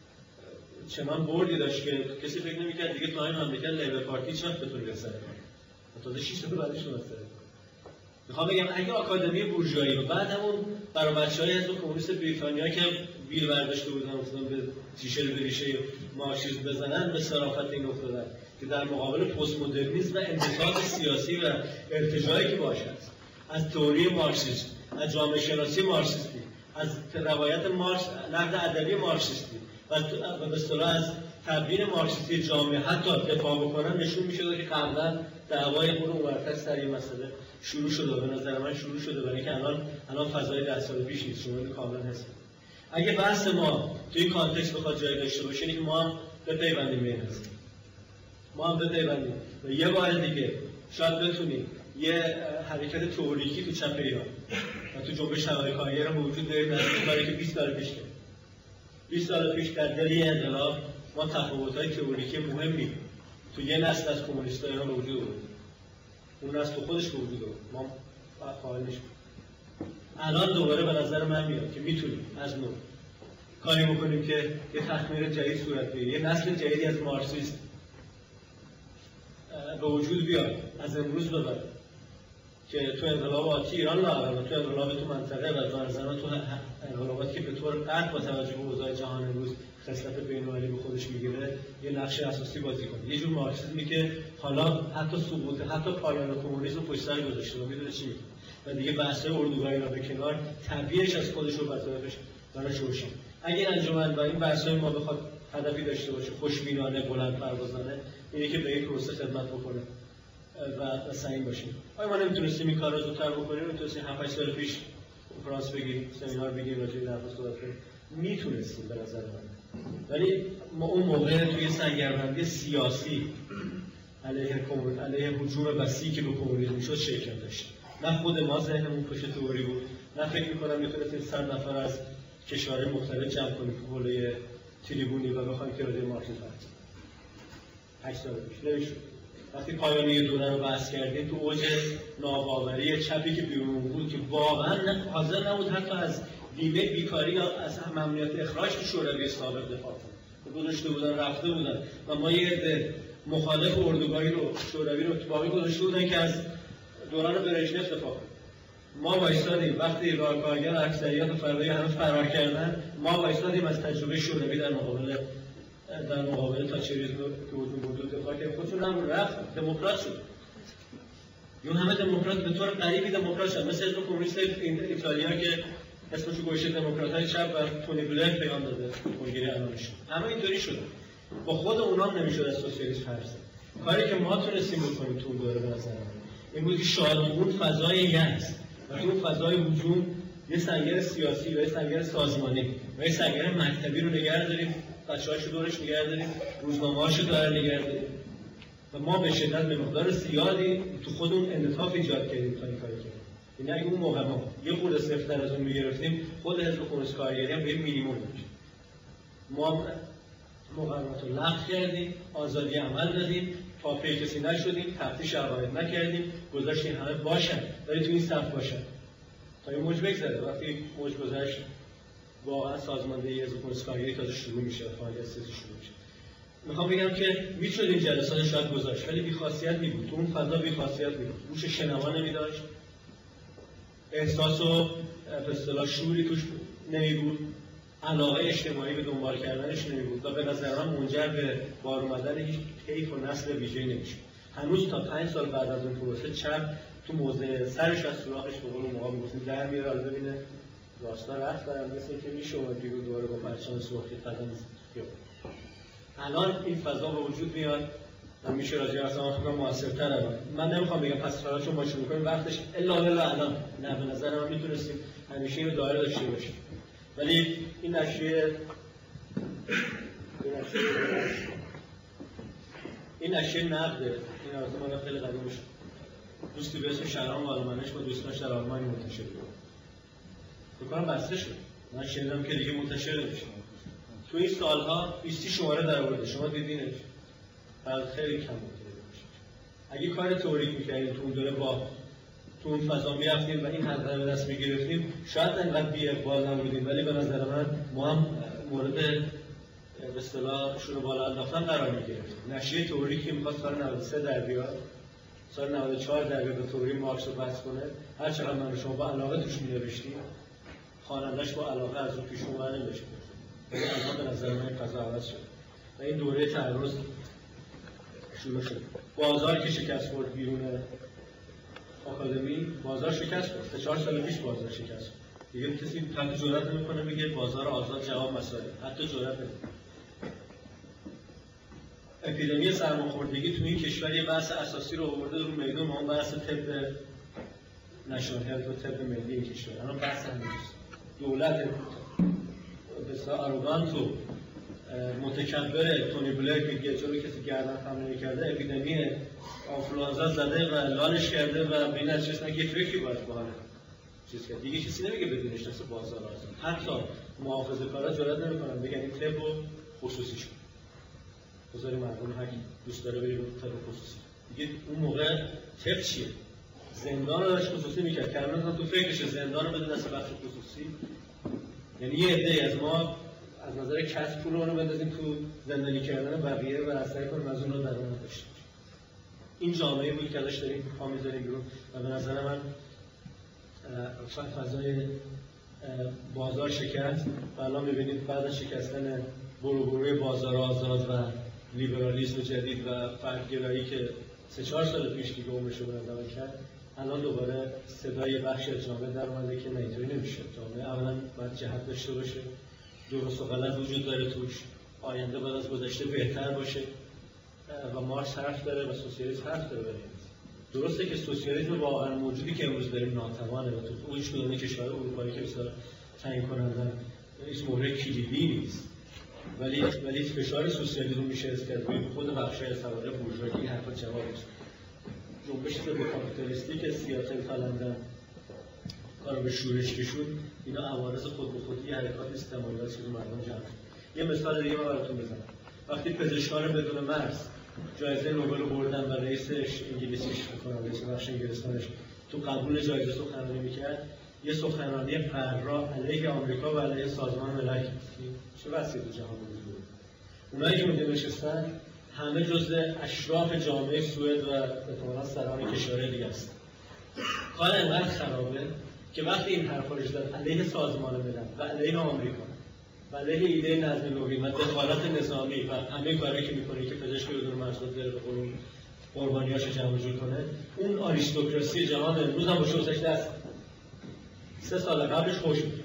چنان بردی داشت که کسی فکر نمی‌کرد دیگه تو این مملکت لیبر پارتی چه وقت بتونه بسره کنه. تازه شش سال بعدش بسره کنه. میخوام بگم اگه آکادمی بورژوایی و بعد همون برای بچه‌های حزب کمونیست بریتانیا که بیل برداشته بودن افتادن به تیشر به ریشه مارکسیسم بزنن به صرافت این افتادن که در مقابل پست مدرنیسم و انتقاد سیاسی و ارتجاعی که باشه است از تئوری مارکسیسم، از جامعه شناسی مارکسیستی، از روایت مارکس، نقد ادبی مارکسیستی و به اصطلاح از تبیین مارکسیستی جامعه حتی دفاع بکنن نشون میشه که قبلا دعوای اون اونورتر سر این مسئله شروع شده. به نظر من شروع شده برای اینکه الان الان فضای ده سال پیش نیست. شما کاملا هست. اگه بحث ما توی این کانتکست بخواد جای داشته باشه اینکه ما هم بپیوندیم به این هستیم. ما هم بپیوندیم و یه بار دیگه شاید بتونیم یه حرکت تئوریکی تو چپ ایران و تو جنبش هوای کارگر هم وجود داره نزدیک برای که بیست سال پیش کرد. بیست سال پیش در دل یه انقلاب ما تفاوت‌های تئوریکی مهمی تو یه نسل از کمونیست‌ها ایران وجود داره. اون نسل خودش به وجود داره. ما فعالش الان دوباره به نظر من میاد که میتونیم از نو کاری بکنیم که یه تخمیر جدید صورت بگیره. یه نسل جدیدی از مارکسیست به وجود بیاد از امروز به بعد که تو انقلاب آتی ایران لااقل تو انقلاب تو منطقه و زارزنا تو انقلاباتی که به طور قطع با توجه به اوضاع جهان امروز خصلت بین‌المللی به خودش میگیره یه نقش اساسی بازی کنه. یه جور مارکسیسمی که حالا حتی سقوط حتی پایان کمونیسم پشت سر گذاشته و میدونه چی میگه و دیگه بحث‌های اردوگاهی را به کنار تبیینش از خودش رو وظایفش براش روشن. اگه انجمن و این بحث‌های ما بخواد هدفی داشته باشه خوشبینانه بلند پروازانه اینه که به این پروسه خدمت بکنه و سعی باشیم. آیا ما نمیتونستیم این کار رو زودتر بکنیم؟ نمیتونستیم هفت هشت سال پیش کنفرانس بگیریم، سمینار بگیریم، راجع به این حرفا صحبت کنیم؟ میتونستیم به نظر من. ولی ما اون موقع توی سنگربندی سیاسی علیه کمون علیه هجوم وسیعی که به کمونیسم میشد شرکت داشتیم. نه خود ما ذهنمون پشت تئوری بود، نه فکر می‌کنم میتونستیم صد نفر از کشورهای مختلف جمع کنیم تو حوله تریبونی و بخوایم که راجع به مارکسیسم حرف بزنیم. هشت سال پیش نمی‌شد. وقتی پایان یه دوره رو بحث کردیم تو اوج ناباوری چپی که بیرون بود که واقعا حاضر نبود حتی از بیمه بیکاری یا از ممنوعیت اخراج تو شوروی سابق دفاع کنه. گذاشته بودن رفته بودن و ما یه عده مخالف اردوگاهی رو شوروی رو تو باقی گذاشته بودن که از دوران برژنف دفاع کنه. ما وایسادیم وقتی راه کارگر اکثریت فردایی هنوز فرار کردن، ما وایسادیم از تجربه شوروی در مقابل در مقابل تاچریسم که وجود بود دفاع کردیم. خودشون هم رفت دموکرات شد. اون همه دموکرات به طور غریبی دموکرات شدن، مثل حزب کمونیست ایتالیا که اسمش گوشه دموکرات‌های چپ و تونی بلر پیام داده کنگره الانش. همه اینطوری شده. با خود اونها نمیشد از سوسیالیسم حرف زد. کاری که ما تونستیم بکنیم تو اون دوره به نظر من این بود که شادمون فضای یأس و تو فضای هجوم یه سنگر سیاسی و یه سنگر سازمانی و یه سنگر مکتبی رو نگه داریم، بچه‌هاشو دورش نگه داریم، روزنامه‌هاشو دور نگه داریم و ما به شدت به مقدار زیادی تو خودمون انعطاف ایجاد کردیم تا این کاری کردیم. یعنی اگه اون موقع ما یه خورده سفت‌تر از اون می‌گرفتیم، خود حزب کمونیست کارگری هم به یه مینیمم می‌رسید. ما مقررات رو لغو کردیم، آزادی عمل دادیم، پاپی کسی نشدیم، تفتیش عقاید نکردیم، گذاشتیم همه باشن، ولی تو این صف باشن. تا این موج بگذره، وقتی موج گذشت واقعا سازماندهی حزب کمونیست کارگری تازه شروع میشه، فعالیت سیاسی شروع میشه. میخوام بگم که میشد این جلسات شاید گذاشت، ولی بی‌خاصیت می‌بود. تو اون فضا بی‌خاصیت می‌بود. گوش شنوا نمی‌داشت. احساس و به اصطلاح شعوری توش نمی‌بود. علاقه اجتماعی به دنبال کردنش نمی‌بود و به نظر من منجر به بار اومدن هیچ حیف و نسل ویژه‌ای نمی‌شد. هنوز تا پنج سال بعد از اون پروسه چپ تو موضع سرش از سوراخش به قول موقع می‌گفتیم در میاره، حالا ببینه راستا رفت برم مثل اینکه میشه اون دیگه دوباره با پرچم سرخی قدم بیاد. الان این فضا به وجود میاد و میشه راجع به اصلا فکر موثرتر بود. من نمیخوام بگم پس فراشون ما شروع کنیم وقتش الا الا الان، نه به نظر من میتونستیم همیشه اینو دایره داشته باشیم. ولی این اشیاء این اشیاء نقده، این از ما خیلی قدیمی شد. دوستی به اسم شهرام آلمانش با دوستاش در آلمان منتشر بود. بکنم بسته شد. من شنیدم که دیگه منتشر نمیشه. تو این سالها بیست شماره در آورده، شما دیدینش. بعد خیلی کم بود. اگه کار تئوریک می‌کردیم تو اون دوره با تو اون فضا می‌رفتیم و این حلقه به دست می‌گرفتیم، شاید انقدر بی‌اقبال نبودیم، ولی به نظر من ما هم مورد به اصطلاح شروع بالا انداختن قرار می‌گرفتیم. نشریه تئوریکی می‌خواست سال نود و سه در بیاد، سال نود و چهار در بیاد به تئوری مارکس رو بحث کنه. هر چقدر من شما با علاقه توش می‌نوشتیم، خواننده‌اش با علاقه از اون پیش اومدن نمی‌شه. ولی الان به نظر من این فضا عوض شد و این دوره تعرض شروع شد. بازار که شکست خورد بیرون آکادمی، بازار شکست خورد. سه چهار سال پیش بازار شکست خورد. دیگه کسی حتی جرئت نمی‌کنه بگه بازار آزاد جواب مسائل. حتی جرئت نمی‌کنه. اپیدمی سرماخوردگی تو این کشور یه بحث اساسی رو آورده رو میدون، اون بحث طب نشانه‌ات و طب ملی این کشور. الان بحث همین دولت بسیار آروگانت و متکبر تونی بلر که جلوی کسی گردن خم نمی‌کرده، اپیدمی آنفلوانزا زده و لالش کرده و به این نتیجه که فکری باید باشه چیز کرد. دیگه کسی نمیگه بدونش نفس بازار آزاد. حتی محافظه‌کارا جرئت نمی‌کنن بگن این طب خصوصی شد. بذاریم مردم هر کی دوست داره بره طب خصوصی. دیگه اون موقع طب چیه؟ زندان رو داشت خصوصی می‌کرد. کارمند تو فکرش زندان رو بده دست بخش خصوصی. یعنی یه عده از ما از نظر کسب پول رو بندازیم تو زندانی کردن بقیه و از طریق کنیم از اون رو درآمد داشته باشیم. این جامعه بود که ازش داریم پا می‌ذاریم بیرون و به نظر من فضای بازار شکست و الان می‌بینید بعد از شکستن بروبروی بازار آزاد و لیبرالیسم جدید و فردگرایی که سه چهار سال پیش دیگه عمرش رو برداشت کرد، الان دوباره صدای بخشی از جامعه در اومده که نه اینطوری نمیشه. جامعه اولا باید جهت داشته باشه، درست و غلط وجود داره توش، آینده بعد از گذشته بهتر باشه و مارکس حرف داره و سوسیالیسم حرف داره. درسته که سوسیالیسم واقعا موجودی که امروز داریم ناتوانه و تو هیچ کدوم کشور اروپایی که مثلا تعیین کنندن هیچ مورد کلیدی نیست، ولی ولی فشار سوسیالیسم میشه از که روی خود بخشای از طبقه بورژوایی این حرفا جواب نیست. جنبش ضد کاپیتالیستی که سیاتل فلندن کار به شورش کشون، اینا عوارض خود به خودی حرکات استعماریاتی رو مردم جمع. یه مثال دیگه من براتون بزنم. وقتی پزشکان بدون مرز جایزه نوبل بردن و رئیسش انگلیسیش بکنم رئیس بخش انگلستانش تو قبول جایزه سخنرانی میکرد، یه سخنرانی پررا علیه آمریکا و علیه سازمان ملل چه وضعی تو جهان بود. اونایی که اونجا نشستن همه جزء اشراف جامعه سوئد و احتمالاً سران کشورهای دیگه است. کار انقدر خرابه که وقتی این حرفا رو زدن علیه سازمان ملل و علیه آمریکا و علیه ایده نظم نوین و دخالت نظامی و همه کارهایی که میکنه که پزشک بدون مرزها داره به قرون قربانیاشو جمع جور کنه، اون آریستوکراسی جهان امروز هم با شوزش دست سه سال قبلش خوش میکنه.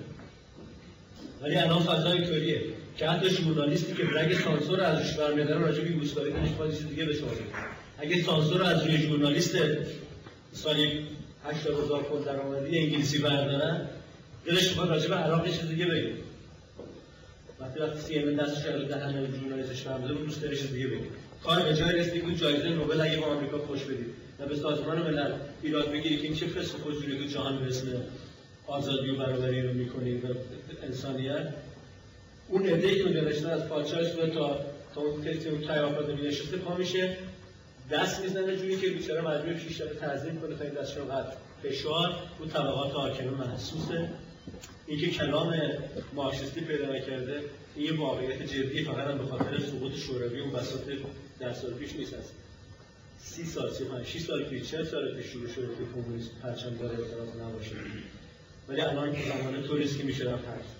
ولی الان فضا اینطوریه که حتی ژورنالیستی که اگه سانسور رو ازش برمی‌دارن راجع به یوگسلاوی نمی‌خواد چیز دیگه بشه. اگه سانسور رو از روی ژورنالیست سالی هشتاد هزار پوند درآمدی انگلیسی بردارن، دلش می‌خواد راجع به عراق چیز دیگه بگه. وقتی وقتی سی ام ان دستش رو دهن ژورنالیستش برمی‌داره، دوست داره چیز دیگه بگه. کار به جای رسید که جایزه نوبل اگه به آمریکا خوش بدید و به سازمان ملل ایراد بگیرید که این چه فسق و فجوری تو جهان به اسم آزادی و برابری رو می‌کنید و انسانیت، اون عده‌ای که اونجا نشستن از پادشاهش تا تا اون کسی اون تای آکادمی نشسته پا میشه دست میزنه جوری که بیچاره مجبور شیش دقیقه تعظیم کنه تا این دستشو قطع. فشار رو طبقات حاکمه محسوسه. اینکه کلام مارکسیستی پیدا نکرده این یه واقعیت جدی فقط هم به خاطر سقوط شوروی اون بساط در سال پیش نیست. از سی سال سی پنج شش سال پیش چهل سال پیش شروع شده که کمونیسم پرچم داره اعتراض نباشه، ولی الان زمان طوریست که میشه رفت هست.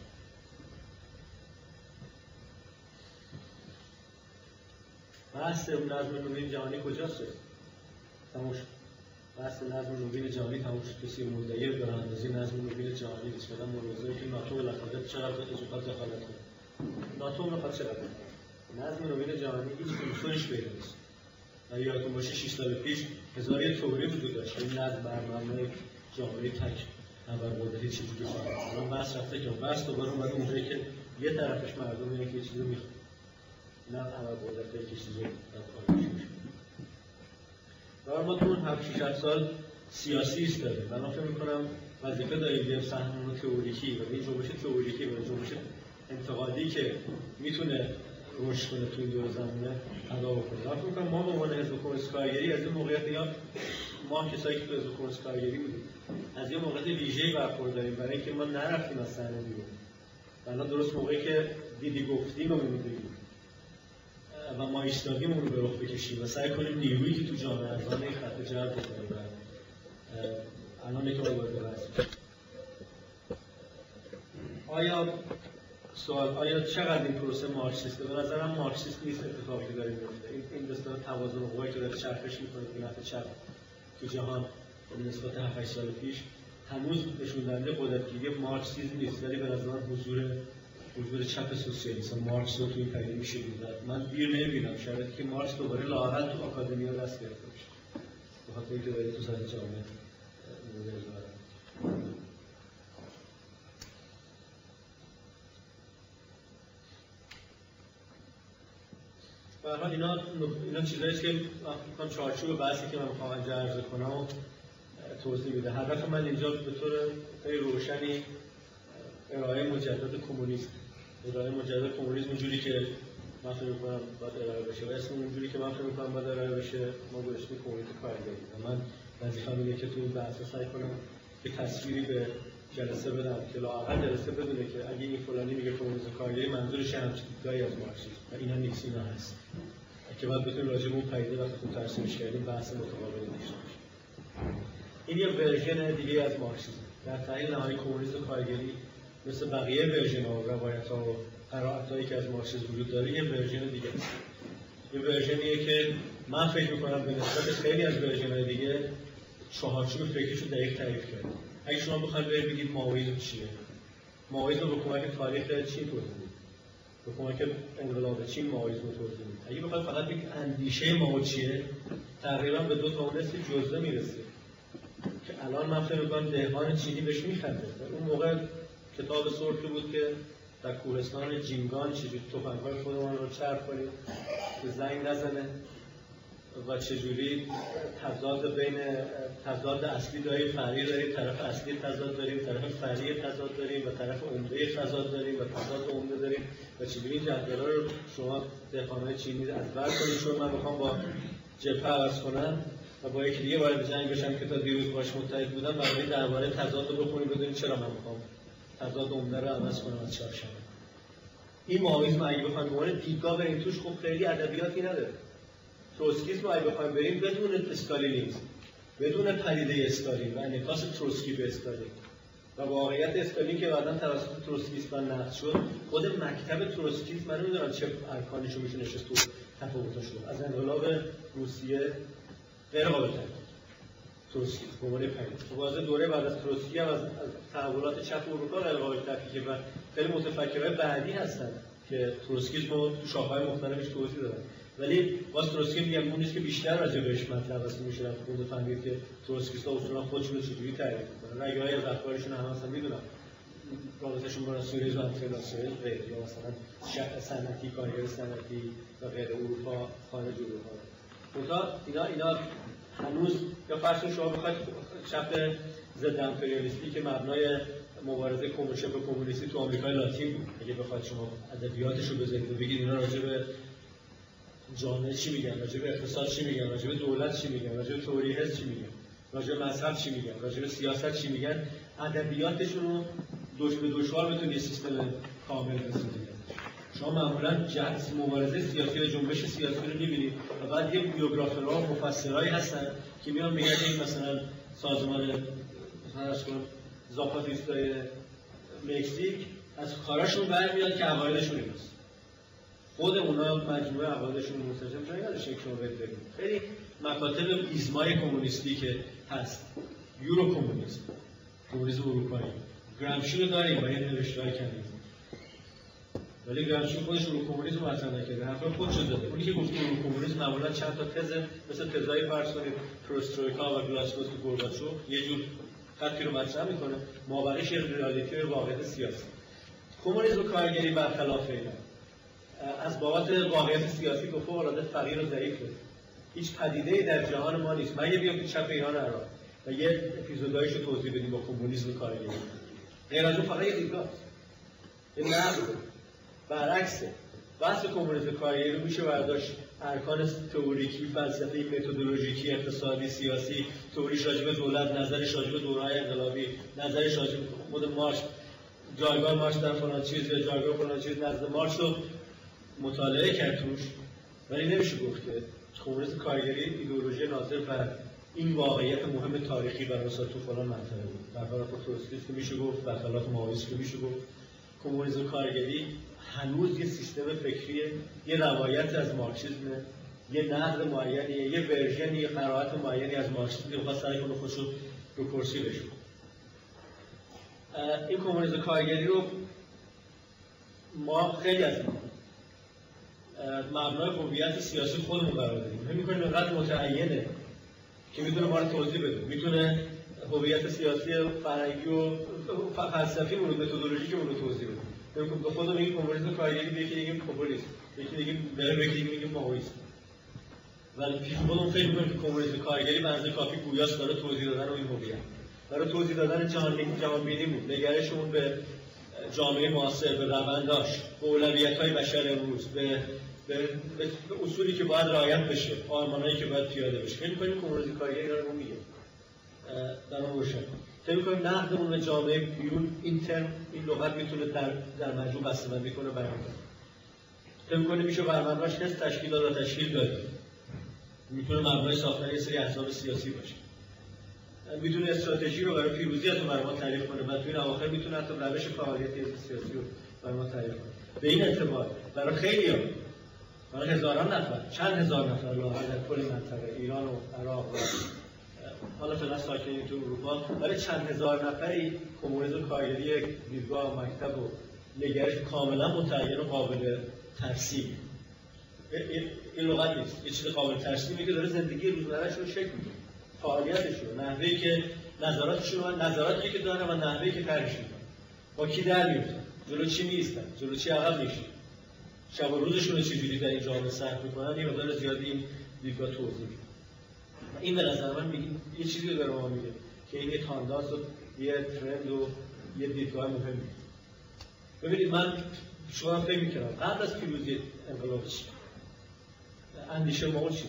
بحث نظم نوین جهانی کجاست؟ تموش. بحث نظم نوین جهانی تموش. کسی مدعی براندازی نظم نوین جهانی نیست. مثلا مروزه که ناتو بالاخره چقدر اجازه دخالت کنه. ناتو میخواد چقدر نظم نوین جهانی هیچ کنسونش پیدا نیست. اگه یادتون باشه شش سال پیش هزار یک توری وجود داشت. این نظم برنامه جامعه تک ابرقدرتی چجوری خواهد. الان بحث رفته که بحث دوباره اومده اونجایی که یه طرفش مردم اینه که یه چیزی میخواد. نه اول قدرت کشیده از آرش میشه. برای ما تو اون هفت شش سال سیاسی ایستاده. من فکر می‌کنم وظیفه داریم یه سهم تئوریکی و این جنبش تئوریکی و جنبش انتقادی که میتونه رشد کنه تو این دور زمینه ادا بکنه. من فکر می‌کنم ما به عنوان حزب کمونیست کارگری از این موقعیت یا ما کسایی که تو حزب کمونیست کارگری بودیم از یه موقعیت ویژه‌ای برخورداریم برای اینکه ما نرفتیم از صحنه بیرون. الان درست موقعی که دیدی گفتیم رو می‌بینیم و ما ایستادیم اون رو به رخ بکشیم و سعی کنیم نیرویی که تو جامعه از آن یک خط جلب بکنیم و الان که باید برسیم. آیا سوال آیا چقدر این پروسه مارکسیسته؟ به نظرم مارکسیست نیست اتفاقی که داریم میفته. این این دستان توازن قوایی که داره چرخش میکنه به نفع چپ تو جهان نسبت هفت هشت سال پیش هنوز نشون دهنده قدرتگیری مارکسیسم نیست، ولی به نظرم حضور حضور چپ سوسیالیسم مارکس رو تو این پدیده میشه دید. من دیر نمیبینم شاید که مارکس دوباره لااقل تو آکادمیا دست گرفته باشه به خاطر اینکه داره تو سطح جامعه مدل داره. به هر حال اینا اینا چیزایی است که من چارچوب بحثی که من می‌خوام اینجا عرض کنم و توضیح میده. هدف من اینجا به طور خیلی روشنی ارائه مجدد کمونیسم، ارائه مجدد کمونیسم اونجوری که من فکر می‌کنم باید ارائه بشه و اسم اونجوری که من فکر می‌کنم باید ارائه بشه ما گذاشتیم کمونیسم کارگری. من وظیفه‌م اینه که تو این بحث سعی کنم که تصویری به جلسه بدم که لااقل جلسه بدونه که اگه این فلانی میگه کمونیسم کارگری منظورش همچین دیدگاهی از مارکسیسم و اینا نیست، اینا هست که بعد بتونیم راجع به اون پدیده وقتی تو ترسیمش کردیم بحث متقابل داشته باشیم. این یه ورژن دیگه از مارکسیسم. در تحلیل نهایی کمونیسم کارگری مثل بقیه ورژن ها و روایت ها و قرائت هایی که از مارکسیسم وجود داره یه ورژن دیگه است. یه ورژنیه که من فکر می‌کنم به نسبت خیلی از ورژن های دیگه چهارچوب فکریشو دقیق تعریف کرده. اگه شما بخواید بگید مائویسم چیه؟ مائویسم رو به کمک تاریخ چین توضیح میده. به کمک انقلاب چین مائویسم رو توضیح میده. اگه بخواید فقط بگید اندیشه مائو چیه؟ تقریبا به دو تا نصف جزوه میرسه که الان من فکر می‌کنم دهقان چینی بهش میخنده. اون موقع کتاب سرخی بود که در کوهستان جینگان چجوری تفنگ‌های خودمان رو چرخ کنیم که زنگ نزنه و چجوری تضاد بین تضاد اصلی داریم، فرعی داریم، طرف اصلی تضاد داریم، طرف فرعی تضاد داریم و طرف عمده تضاد داریم و تضاد عمده داریم و چجوری این جدولا رو شما دهقان‌های چینی از بر کنید. چون من میخوام با جبهه عوض کنم و با یکی دیگه وارد جنگ بشم که تا دیروز باش متحد بودم، برای درباره تضاد رو بخونید بدونید چرا من میخوام تضاد عمده رو عوض کنم از چهارشنبه. این ماویسم اگه بخوایم به عنوان دیدگاه بریم توش، خب خیلی ادبیاتی نداره. تروتسکیسم رو اگه بخوایم بریم بدون استالینیسم، بدون پدیده استالین و انعکاس تروتسکی به استالین و واقعیت استالین که بعداً توسط تروتسکیستان نقد شد، خود مکتب تروتسکیسم من نمیدونم چه ارکانیشو میشه نشست تو تفاوتاشو از انقلاب روسیه غیر قابل تحلیل. تروتسکی به عنوان پدیده واضح دوره بعد از تروتسکی هم از تحولات چپ اروپا غیر قابل تحلیل و خیلی متفکرای بعدی هستن که تروتسکیسم رو تو شاخه‌های مختلفش توضیح دادن. ولی باز تروتسکی میگم اون نیست که بیشتر راجع بهش مطلب است میشه رفت خود فهمید که تروتسکیست‌ها اصولا خودشون رو چجوری تعریف می‌کنن. رگه‌های از افکارشون هم اصلا میدونن رابطه‌شون با سوئیس و انفلاسیون غیر یا مثلا صنعتی کارگر صنعتی و غیر اروپا خارج اروپا. منتها اینا اینا هنوز یا فرض شما بخواید چپ ضد امپریالیستی که مبنای مبارزه کمونیستی به کمونیستی تو آمریکای لاتین بود، اگه بخواید شما ادبیاتش رو بذارید و بگید اینا راجع به جامعه چی میگن، راجع به اقتصاد چی میگن، راجع به دولت چی میگن، راجع به تئوری حس چی میگن، راجع به مذهب چی میگن، راجع به سیاست چی میگن، ادبیاتشون رو دوش به دشوار بتونید سیستم کامل بسازید. شما معمولا جنس مبارزه سیاسی و جنبش سیاسی رو می‌بینید و بعد یه بیوگرافرها و مفسرایی هستن که میان میگن این مثلا سازمان مثلا زاپاتیستای مکزیک از کاراشون برمیاد که عقایدشون ایناست. خود اونا مجموعه عقایدشون مترجم جایی نداشته که شما بگید. خیلی مکاتب ایزمای کمونیستی که هست، یورو کمونیسم، کمونیسم اروپایی، گرامشی رو داریم با یه نوشته‌های کمی. ولی گرامشی خودش رو کمونیسم مطرح نکرده، حرفا خودش زده. اونی که گفت رو کمونیسم معمولا چند تا تز مثل تزای فرض کنید پروسترویکا و گلاسکوس و گورباچوف یه جور خطی رو مطرح میکنه، مابقیش یه ریالیتی واقعیت سیاسی. کمونیسم کارگری برخلاف اینا از بابت واقعیت سیاسی که فوق‌العاده فقیر و ضعیفه. هیچ پدیده‌ای در جهان ما نیست. من یه بیام تو چپ ایران عراق و یه اپیزودایشو توضیح بدیم با کمونیسم کارگری. غیر از اون فقط یه دیدگاه. این نقد برعکسه. بحث کمونیسم کارگری رو میشه برداشت ارکان تئوریکی، فلسفی، متدولوژیکی، اقتصادی، سیاسی، تئوریش راجع به دولت، نظرش راجع به دوره‌های انقلابی، نظرش راجع به خود مارکس، جایگاه مارکس در فلان چیز یا جایگاه فلان چیز نزد مارکس رو مطالعه کرد توش. ولی نمیشه گفت که کمونیسم کارگری ایدئولوژی ناظر بر این واقعیت مهم تاریخی برای تو فلان منطقه بود. برخلاف تروتسکیسم که میشه گفت، برخلاف مائویسم که میشه گفت، کمونیسم کارگری هنوز یه سیستم فکریه، یه روایت از مارکسیسم، یه نقد معینیه، یه ورژن، یه قرائت معینی از مارکسیسم که بخواد سعی کنه خودش رو رو کرسی بشونه. این کمونیسم کارگری رو ما خیلی از مبنای هویت سیاسی خودمون قرار دادیم. فکر می‌کنیم اینقدر متعینه که میتونه ما رو توضیح بده، میتونه هویت سیاسی فرهنگی و فلسفی و متدولوژیکی رو توضیح بده. فکر کنم به خودم میگیم کمونیسم کارگری به یکی دیگه پوپولیسم، یکی دیگه به یکی دیگه میگیم مائویسم. ولی پیش خودم فکر می‌کنم که کمونیسم کارگری به اندازه کافی گویاست داره توضیح دادن این هویت. برای توضیح دادن جهانبینی بود، نگرشمون به جامعه معاصر، به رونداش، به اولویت‌های بشر امروز، به به اصولی که باید رعایت بشه، آرمانایی که باید پیاده بشه. فکر می‌کنیم کمونیسم کارگری رو میگه. در اون روشن. فکر می‌کنیم نقدمون به جامعه بیرون این ترم این لغت میتونه در در مجموع بسته‌بندی کنه بیان کنه. فکر می‌کنیم میشه بر مبناش حس تشکیل داد و تشکیل داد. میتونه مبنای ساختن یه سری احزاب سیاسی باشه. میتونه استراتژی رو برای پیروزی از برای ما تعریف کنه و توی اواخر میتونه حتی روش فعالیت سیاسی رو برای ما تعریف کنه. به این اعتبار برای خیلی‌ها، برای هزاران نفر، چند هزار نفر لااقل در کل منطقه ایران و عراق و حالا فعلا ساکنین تو اروپا، برای چند هزار نفری کمونیسم کارگری یک دیدگاه و مکتب و نگرش کاملا متعین و قابل ترسیم. این لغت نیست، یه چیز قابل ترسیمی که داره زندگی روزمره‌اش رو شکل میده، فعالیتش رو، نحوهی که نظراتش رو، نظراتی که داره و نحوهی که ترکش میده. با کی در میفتن، جلو چی میستن، جلو چی عقب میشن، شب و روزشون رو چجوری در این جامعه صرف میکنن، یه مقدار زیادی این دیدگاه توضیح میده. این به نظر من میگه یه چیزی رو داره ما میگه که این یه تانداس و یه ترند و یه دیدگاه مهمی. ببینید من شما فکر میکنم قبل از پیروزی انقلاب چی؟ اندیشه ما چی؟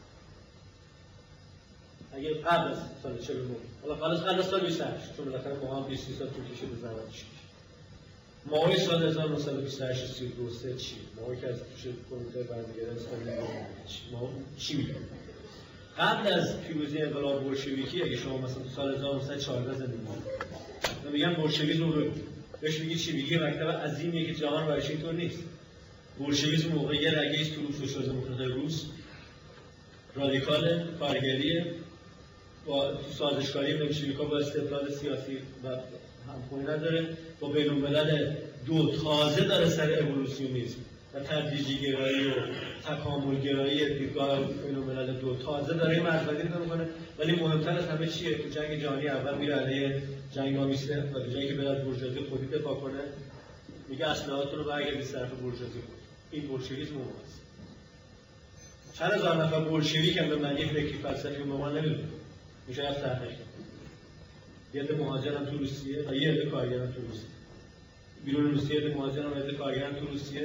اگه قبل از سال چهل و نه، حالا قبل از قبل از سال بیست و هشت، چون بالاخره ما هم بیست سال طول کشید به زمانش. ماهای سال هزار و نهصد و بیست و هشت سی و دو سه چی؟ ماهایی که از پیش کمیته بردهگری اسلامی ما چی میگن؟ قبل از پیروزی انقلاب بولشویکی اگه شما مثلا تو سال هزار و نهصد و چهارده زندگی کنید، میگن بولشویسم رو بهش میگی چی؟ میگی مکتب عظیمیه که جهان برایش اینطور نیست. بولشویسم موقع یه رگه است تو سوسیالیسم دموکراتای روس، رادیکال، کارگریه، با سازشکاری بلشویک‌ها با استقلال سیاسی و همخوانی نداره، با بین‌الملل دو تازه داره سر اِوولوسیونیسم و تدریجی گرایی و تکامل گرایی دیدگاه بین‌الملل دو تازه داره این مرزبندی رو میکنه. ولی مهمتر از همه چیه؟ تو جنگ جهانی اول میره علیه جنگ میسته و به جایی که بره از بورژوازی خودی دفاع کنه میگه اسلحه‌تون رو برگردید صرف بورژوازی خود. این بولشویسم است. چند هزار نفر بولشویک هم به معنی فکری فلسفی موقع نمیدونه، میشه از تحقیق یه عده مهاجرن تو روسیه و یه عده کارگرن تو روسیه. بیرون روسیه عده مهاجرن و عده کارگرن تو روسیه.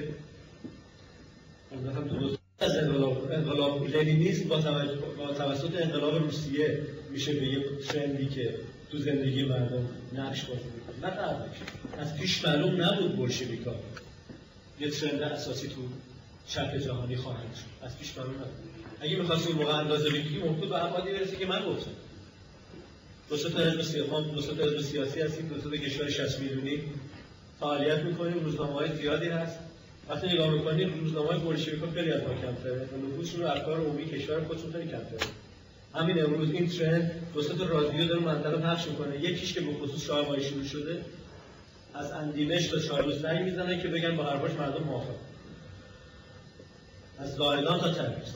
البته تو از انقلاب انقلاب لنینیسم با توسط انقلاب روسیه میشه به یک ترندی که تو زندگی مردم نقش بازی میکنه. نه قبلش از پیش معلوم نبود بولشویک‌ها یه ترند اساسی تو چپ جهانی خواهند شد. از پیش معلوم نبود. اگه می‌خواستیم موقع اندازه بگیریم ممکن به ابعادی برسه که من گفتم. دو تا حزب سیاسی، دو تا حزب سیاسی هستیم، دو تا کشور شصت میلیونی فعالیت می‌کنیم، روزنامه‌های زیادی هست. وقتی نگاه می‌کنیم روزنامه‌های بولشویک‌ها خیلی از ما کمتره. نفوذشون رو افکار عمومی کشور خودشون خیلی کمتره. همین امروز این ترند دو تا رادیو داره منطقه پخش می‌کنه. یکیش که به خصوص چهار ماه شروع شده از اندیمشق تا چارلوس زنگ می‌زنه که بگن با حرفاش مردم موافقن. از زاهدان تا تبریز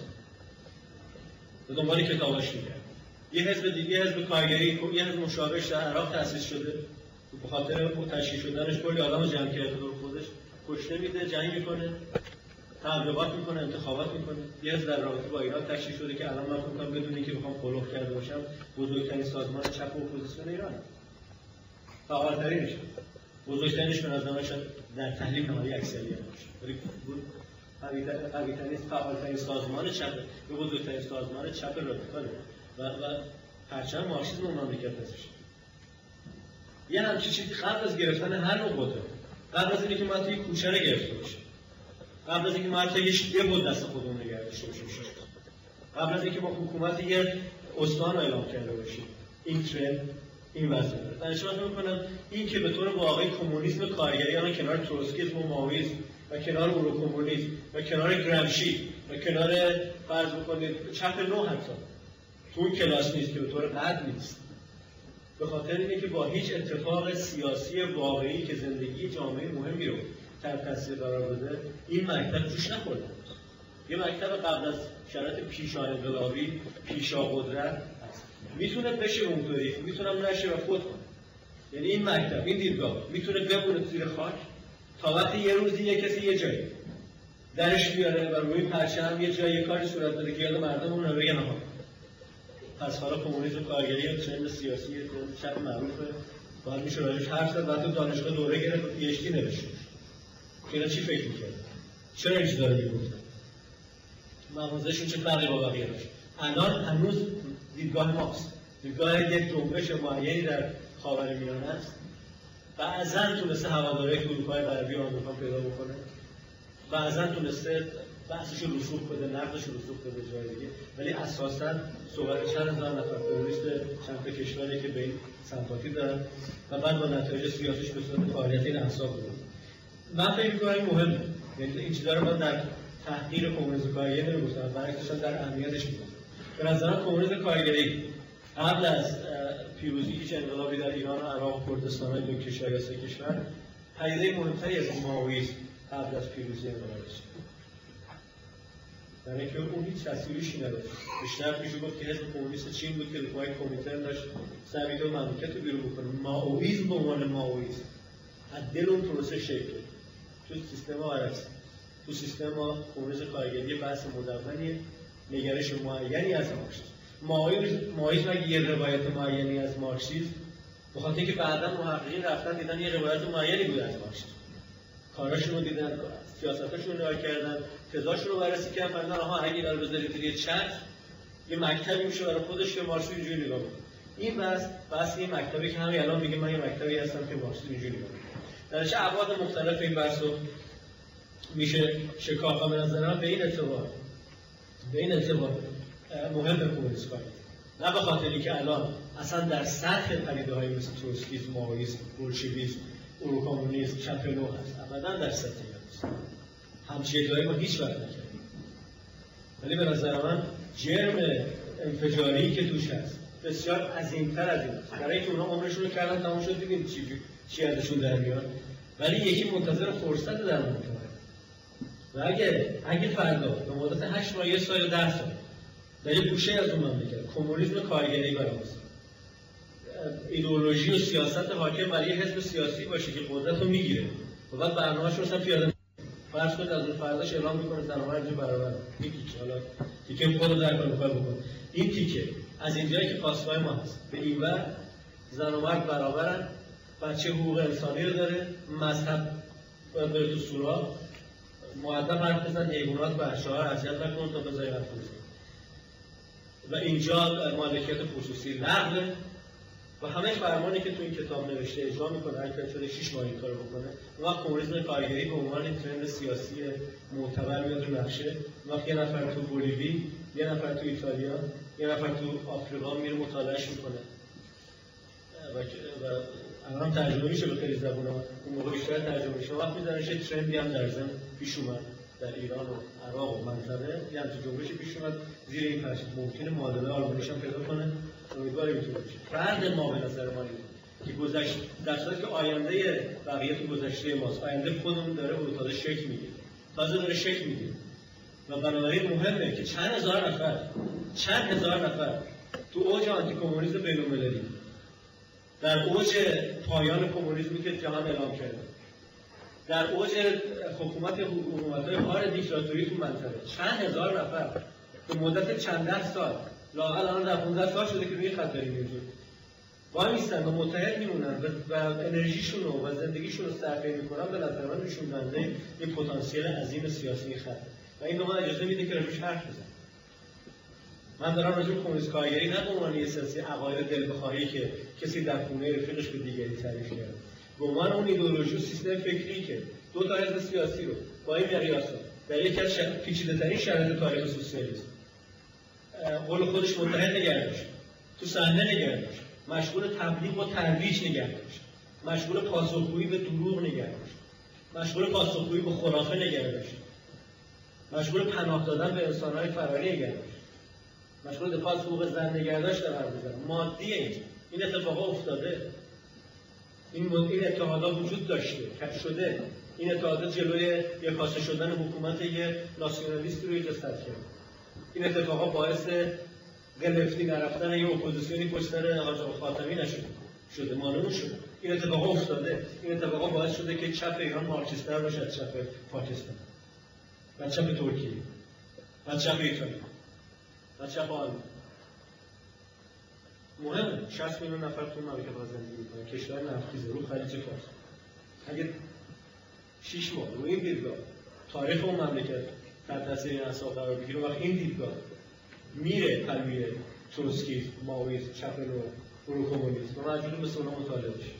به دنبال کتاباش میگن. یه حزب دیگه، حزب کارگری، یه حزب مشابهش در عراق تأسیس شده، به خاطر تشکیل شدنش کلی آدم جمع کرده دور خودش، کشته میده، جنگ میکنه، تبلیغات میکنه، انتخابات میکنه. یه حزب در رابطه با ایران تشکیل شده که الان من فکر می‌کنم بدون اینکه بخوام قلوق کرده باشم بزرگترین سازمان چپ و اپوزیسیون ایران، فعال‌ترینش، بزرگترینش به نظر من شاید در تحلیل نهایی اکثریت باشه، ولی قوی‌ترین فعال‌ترین سازمان چپ به بزرگترین سازمان چپ رادیکاله و و پرچم مارکسیسم اون مملکت هستش. یه همچین چیزی قبل از گرفتن هر نوع قدرت، قبل از اینکه ما توی کوچه رو گرفته باشیم، قبل از اینکه ما حتی یه بود دست خودمون نگه داشته باشیم، قبل از اینکه ما حکومت یه استان رو اعلام کرده باشیم، این ترند این وضع داره. من اشاره می‌کنم این که به طور واقعی کمونیسم کارگری الان کنار تروتسکیسم و مائویسم و کنار اورو-کمونیسم و کنار گرامشی و کنار فرض بکنید چپ نو حتی تو اون کلاس نیست که به طور قد نیست، به خاطر اینه که با هیچ اتفاق سیاسی واقعی که زندگی جامعه مهمی رو تحت تاثیر قرار بده این مکتب توش نخورده. یه مکتب قبل از شرایط پیشا انقلابی، پیشا قدرت هست. میتونه بشه اونطوری، میتونم نشه و فوت کنه. یعنی این مکتب، این دیدگاه میتونه بمونه زیر خاک تا وقتی یه روزی یه کسی یه جایی درش بیاره و روی پرچم یه جایی کاری صورت بده که یاد مردم اون رو بگن آها پس حالا کمونیسم کارگری یا ترند سیاسی ترند چپ معروفه، باید میشه راجعش حرف زد. بعد تو دانشگاه دوره گرفت و پی اچ دی نوشت. اینا چی فکر می‌کرد؟ چرا این چیزا رو میگفتن؟ مغازه‌شون چه فرقی با بقیه داشت؟ الان هنوز دیدگاه ماست. دیدگاه یک جنبش معینی در خاورمیانه است. بعضاً تونسته هوادارهای اروپای غربی و آمریکا پیدا بکنه. بعضاً تونسته بحثش رو رسوخ بده، نقدش رو رسوخ بده جای دیگه، ولی اساساً صحبت چند هزار نفر کمونیست چند تا کشوری که به این سمپاتی دارن و بعد با نتایج سیاسیش به صورت فعالیت این احزاب بودن. من فکر می‌کنم این مهمه. یعنی این چیزا رو من در تحقیر کمونیسم کارگری نمی‌گفتم، برعکسش در اهمیتش می‌گفتم. به نظر کمونیسم کارگری قبل از پیروزی هیچ انقلابی در ایران و عراق و کردستان های دو کشور یا سه کشور پدیده مهمتری از مائویسم قبل از پیروزی انقلابی است. برای اینکه اون هیچ تصویریشی نداشت. بیشتر میشه گفت که حزب کمونیست چین بود که با یک کمیته داشت سعی می‌کرد مملکت رو بیرون بکنه. مائویسم به عنوان مائویسم از دل اون پروسه شکل تو سیستم برعکس، تو سیستم کمونیسم کارگری بحث مدونی نگرش معینی از مارکسیسم. مائویسم اگه یه روایت معینی از مارکسیسم، به خاطر اینکه بعدا محققین رفتن دیدن یه روایت معینی بود از مارکسیسم، کاراشون رو دیدن، سیاستاشون رو نگاه کردن، تزاشون رو بررسی کردن، فهمیدن آها اگه اینا رو بذارید توی چتر یه مکتبی میشه برای خودش که مارکس اینجوری نگاه کنه. این بس بس این مکتبی که همین الان میگه من یه مکتبی هستم که مارکس اینجوری نگاه کنه. در چه ابعاد مختلف این بحثو میشه شکاف. به نظر من به این اعتبار به این اعتبار مهم کمونیسم کاری، نه به خاطر اینکه الان اصلا در سطح پدیده‌های مثل تروتسکیسم، مائویسم، بولشویسم، اروکامونیسم، چپ نو هست، ابدا در سطح نیست. همچین ادعایی ما هیچ وقت نکردیم. ولی به نظر من جرم انفجاری که توش هست بسیار عظیم‌تر از این است. برای اینکه اونا عمرشون رو کردن تمام شد، دیدیم چی چی ازشون در میاد. ولی یکی منتظر فرصت در مونده. و اگه اگه فردا به مدت هشت ماه، یک سال، ده سال در یه گوشه از اون مملکت کمونیسم کارگری برآورد، ایدئولوژی و سیاست حاکم بر یه حزب سیاسی باشه که قدرت رو میگیره و بعد برنامه‌اش رو اصلا پیاده فرض کنید از اون فرداش اعلام میکنه زن و مرد برابر، این تیکه حالا تیکه خود رو در کار می‌خواد بکنه، این تیکه از اینجایی که خواستگاه ما هست به این ور زن و مرد برابرن، بچه حقوق انسانی رو داره، مذهب باید بره تو سوراخ، مؤدب حرف بزن، حیوانات و اشعار اذیت نکن تا بذاری حرف بزن. و اینجا مالکیت خصوصی لغوه و همه فرمانی که تو این کتاب نوشته اجرا میکنه، هر کاری شده شش ماه این کارو بکنه. اون وقت کمونیسم کارگری به عنوان ترند سیاسی معتبر میاد رو نقشه. اون وقت یه نفر تو بولیوی، یه نفر تو ایتالیا، یه نفر تو آفریقا میره مطالعهش میکنه. و الان ترجمه میشه به خیلی زبون‌ها. اون موقع بیشتر ترجمه میشه. وقت میذارن یه ترندی هم در ضمن پیش اومد در ایران و عراق و منطقه، یعنی تو جنبشی پیش اومد زیر این پرچم ممکنه معادله آلمانیش هم پیدا کنه. امیدوارم اینطور بشه. فرد ما به نظر ما اینه که گذشت در صورتی که آینده بقیه تو گذشته ماست، آینده خودمون داره اون تازه شکل میگیره. تازه داره شکل میگیره. و بنابراین مهمه که چند هزار نفر، چند هزار نفر تو اوج آنتی کمونیسم بین‌المللی، در اوج پایان کمونیسمی که جهان اعلام کرده، در اوج حکومت حکومت‌های حار دیکتاتوری تو منطقه، چند هزار نفر به مدت چند ده سال، لااقل الان در پانزده سال شده که روی خط داریم اینجور وای میستن و متحد میمونن و انرژیشون و زندگیشون رو صرفه میکنن. به نظر من نشون دهنده یه پتانسیل عظیم سیاسی خط و این به ما اجازه میده که روش حرف بزنیم. من دارم راجع به کمونیسم کارگری نه به عنوان یه سلسله عقاید دلبخواهی که کسی در خونه رفیقش به دیگری تعریف کرده، به عنوان اون ایدئولوژی و سیستم فکری که دو تا حزب سیاسی رو با این مقیاس‌ها در یکی از پیچیده‌ترین شرایط تاریخ سوسیالیسم قول خودش متحد نگه داشت، تو صحنه نگه داشت، مشغول تبلیغ و ترویج نگه داشت، مشغول پاسخگویی به دروغ نگه داشت، مشغول پاسخگویی به خرافه نگه داشت، مشغول پناه دادن به انسان‌های فراری نگه داشت، مشغول دفاع از حقوق زن نگه داشت در حرف بزنه. مادی این این اتفاقا افتاده، این این اتحادها وجود داشته، کپ شده. این اتحادات جلوی یک کاسه شدن حکومت یه ناسیونالیستی رو ایجاد کرد. این اتفاقا باعث قلفتی نرفتن یه اپوزیسیونی پشت سر حاج آقا خاتمی نشده، شده معلوم شده. این اتفاقا افتاده. این اتفاقا باعث شده که چپ ایران مارکسیست‌تر باشه از چپ پاکستان و چپ ترکیه و چپ ایتالیا و چپ آلمان. مهمه شصت میلیون نفر تو مملکت زندگی می‌کنن، کشور نفتخیز رو خلیج فارس. اگه شش ماه رو این دیدگاه تاریخ اون مملکت تحت تاثیر این اصلا قرار بگیره، وقتی این دیدگاه میره پلوی تروتسکیسم، مائویسم، چپ نو، اروکمونیسم و مجبور مثل اونا مطالعه بشه.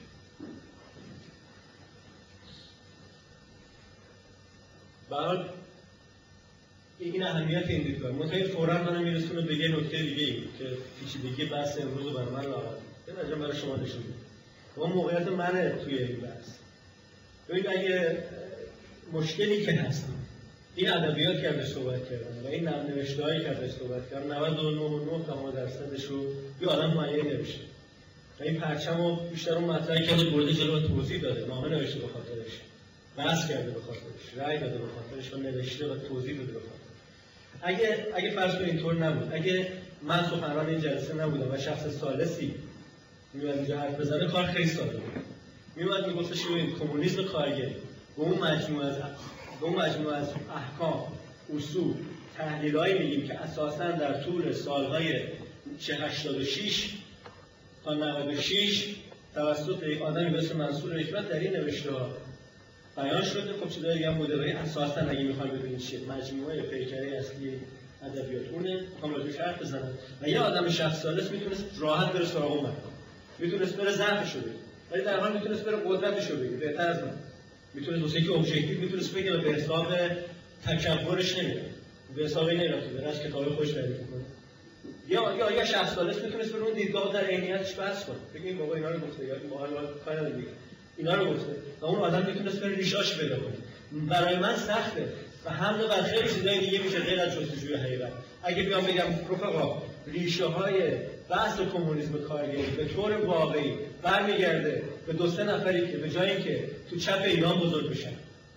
برای این اهمیت این دیدگاه منتهی فوراً منم میرسونه به یه نکته دیگه ای که پیچیدگی بحث امروز رو برای من لاغر به نظر برای شما نشون میده. اون موقعیت منه توی این بحث. ببین اگه مشکلی که هست این ادبیات که ازش صحبت کردن و این نوشته‌هایی که ازش صحبت کردن نود و نه و نه تا درصدش رو یه آدم معین نمیشه. و این پرچم رو بیشتر اون مطرحی که برده جلو توضیح داده، نامه نوشته به خاطرش، بحث کرده به خاطرش، رأی داده به خاطرش و نوشته و توضیح داده به خاطرش. اگه اگه فرض کنید اینطور نبود، اگه من سخنران این جلسه نبودم و شخص ثالثی میاد اینجا حرف بزنه، کار خیلی ساده بود. میومد میگفتش ببینید کمونیسم کارگری با اون مجموعه از با اون مجموعه از احکام، اصول، تحلیلایی میگیم که اساساً در طول سالهای هشتاد و شش تا نود و شش توسط یک آدمی به اسم منصور حکمت در این نوشته‌ها بیان شده. خب چیزای دیگه هم بوده، اساساً اگه می‌خواید ببینید چیه مجموعه پیکره اصلی ادبیات اونه، می‌خوام راجعش حرف بزنم. و یه آدم شخص ثالث میتونست راحت بره سراغ اون مکان، میتونست بره ضعفش رو بگه، ولی در حال میتونست بره قدرتش رو بگه بهتر از من. میتونست واسه اینکه ابژکتیو میتونست بگه به حساب تکبرش نمیره، به حساب این نمیره که از کتاب خوش تعریف کنه. یا یا یا شخص ثالث میتونست بره اون دیدگاه در عینیتش بحث کنه، بگه بابا اینا رو گفته یا این باحال کار نداره اینا رو گفته، و اون آدم میتونست بره ریشاش پیدا کنه. برای من سخته و حمله بر خیلی چیزای دیگه میشه غیر از جستجوی حقیقت. اگه بیام بگم رفقا ریشه های بحث کمونیسم کارگری به طور واقعی برمیگرده به دو سه نفری که به جای اینکه تو چپ ایران بزرگ بشن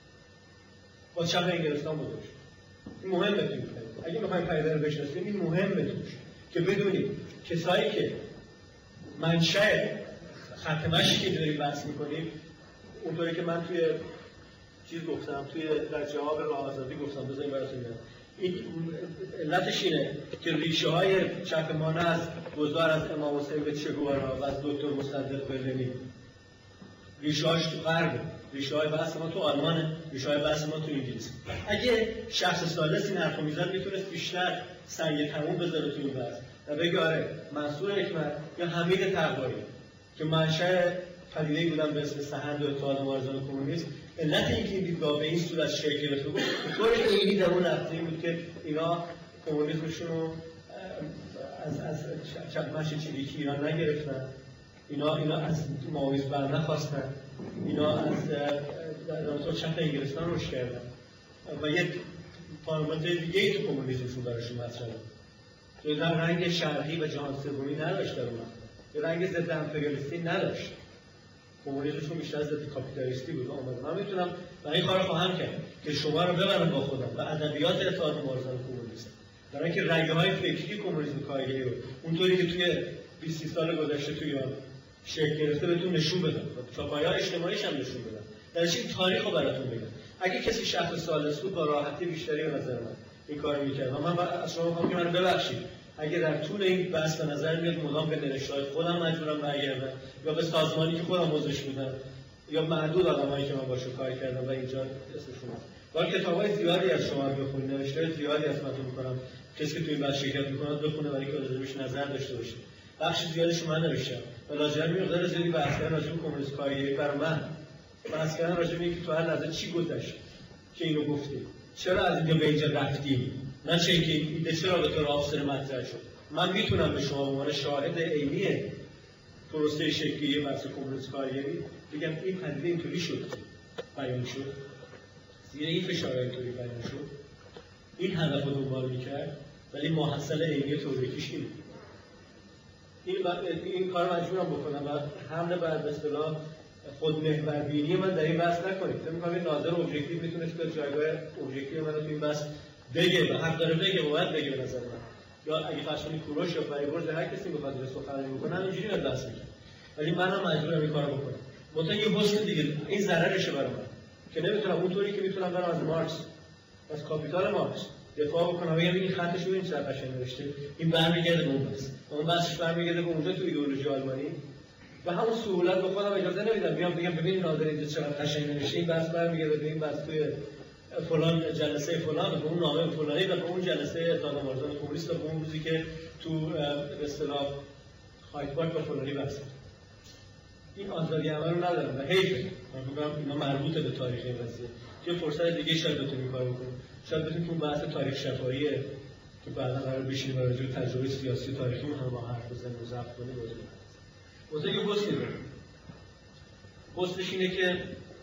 با چپ انگلستان بزرگ شدن. این مهمه توی اگه میخوایم پدیده رو بشناسیم، این مهمه توش که بدونید کسایی که منشأ خط مشی که داریم بحث میکنیم، اونطوری که من توی چیز گفتم، توی در جواب راه آزادی گفتم، بذاریم براتون میگم. این علتش اینه که ریشه های چپ ما نه از گذار از امام حسین به چگوارا و از دکتر مصدق به لنین، ریشه هاش تو غربه، ریشه های بحث ما تو آلمانه، ریشه های بحث ما تو انگلیس. اگه شخص ثالث این حرفو میزد میتونست بیشتر سنگ تموم بذاره تو این بحث و بگه آره منصور حکمت یا حمید تقوایی که منشأ پدیده‌ای بودن به اسم سحند و اتحاد مبارزان کمونیست، علت اینکه این دیدگاه به این صورت شکل گرفته بود طور عینی در اون رفته بود که اینا کمونیسمشون رو از از چپمش چریکی ایران نگرفتن، اینا اینا از ماویز بر نخواستن، اینا از در چپ انگلستان روش کردن و یک پارامتر دیگه ای تو کمونیسمشون براشون مطرحه که در رنگ شرقی و جهان سومی نداشت، در اون یه رنگ ضد امپریالیستی نداشت. کمونیسمشون بیشتر از ضد کاپیتالیستی بود. آمد من میتونم برای این کار خواهم کرد که شما رو ببرم با خودم و ادبیات اتحاد مبارزان کمونیست، برای اینکه رگه‌های فکری کمونیسم کارگری رو اونطوری که توی بیست سال گذشته توی ایران شکل گرفته بهتون نشون بدم، چاپای‌های اجتماعیش هم نشون بدم، درش این تاریخ رو براتون بگم. اگه کسی شخص ثالث بود با راحتی بیشتری به نظر من این کارو می‌کرد. من از شما می‌خوام که منو ببخشید اگه در طول این بحث به نظر میاد مدام به نوشته‌های خودم مجبورم برگردم یا به سازمانی که خودم عضوش بودم یا معدود آدمایی که من باشون کار کردم و اینجا اسمشون هست. ولی کتاب‌های زیادی از شما رو بخونید، نوشته‌های زیادی از من می‌کنم کسی که توی این بحث شرکت می‌کنه بخونه برای اینکه راجعش نظر داشته باشه. بخش زیادش من نوشتم و راجع به مقدار زیادی بحث کردن راجع به کمونیسم کارگری برای من بحث کردن راجع به اینکه تو هر لحظه چی گذشت که اینو گفتی، چرا از اینجا به اینجا رفتیم، نه چه اینکه ایده چرا به طور آفسر مطرح شد. من میتونم به شما به عنوان شاهد عینی پروسه شکلی بحث کمونیسم کارگری بگم این پدیده اینطوری شد، بیان شد، زیر این فشار اینطوری بیان شد، این هدف رو دنبال میکرد، ولی ماحصل عینی تئوریکیش اینه. این این کار مجبورم بکنم و حمله بر به اصطلاح خودمحوربینی من در این بحث نکنید. فکر می‌کنم این ناظر ابژکتیو میتونست به جایگاه ابژکتیو من تو این بحث بگه و حق داره بگه و باید بگه به نظر من. یا اگه فرض کوروش یا فریبرز هر کسی بخواد به سخنرانی بکنه اینجوری نمیاد دست میگیره، ولی منم مجبورم این کارو بکنم. منتها یه حسن دیگه این ضررشه برای من که نمیتونم اونطوری که میتونم برام از مارکس از کاپیتال مارکس دفاع بکنم بگم این خطش رو این چه قشنگ نوشته، این برمیگرده به اون بس اون بسش برمیگرده به اونجا تو ایدئولوژی آلمانی و همون سهولت به خودم اجازه نمیدم بیام بگم ببین ناظر اینجا چقدر قشنگ نوشته، این بحث برمیگرده به این بحث توی فلان جلسه فلان به اون نامه فلانی و به اون جلسه اتحاد مبارزان کمونیست و به اون روزی که تو به اصطلاح هایت پارک با فلانی بحث. این آزادی عمل رو ندارم و حیفه. من میگم اینا مربوطه به تاریخ این قضیه. یه فرصت دیگه شاید بتونیم کار بکنیم. شاید بتونیم اون بحث تاریخ شفاهیه که بعدا قرار بشینیم و راجع به تجربه سیاسی و تاریخی هم با حرف بزنیم و ضبط کنیم راجع به واسه یه پستی داره. پستش اینه که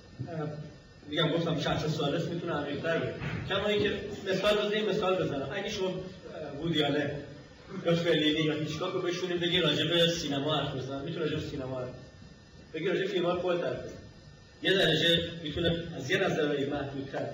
میگم گفتم شخص ثالث میتونه عمیق‌تر بره. کما اینکه مثال بزنیم مثال بزنم. اگه شما وودی آلن یا فلینی یا هیچکاک رو بشونیم بگی راجع به سینما حرف بزنن، میتونه راجع به سینما حرف بگی، راجع به فیلم‌ها خودت حرف بزن. یه درجه میتونه از یه نظر محدودتر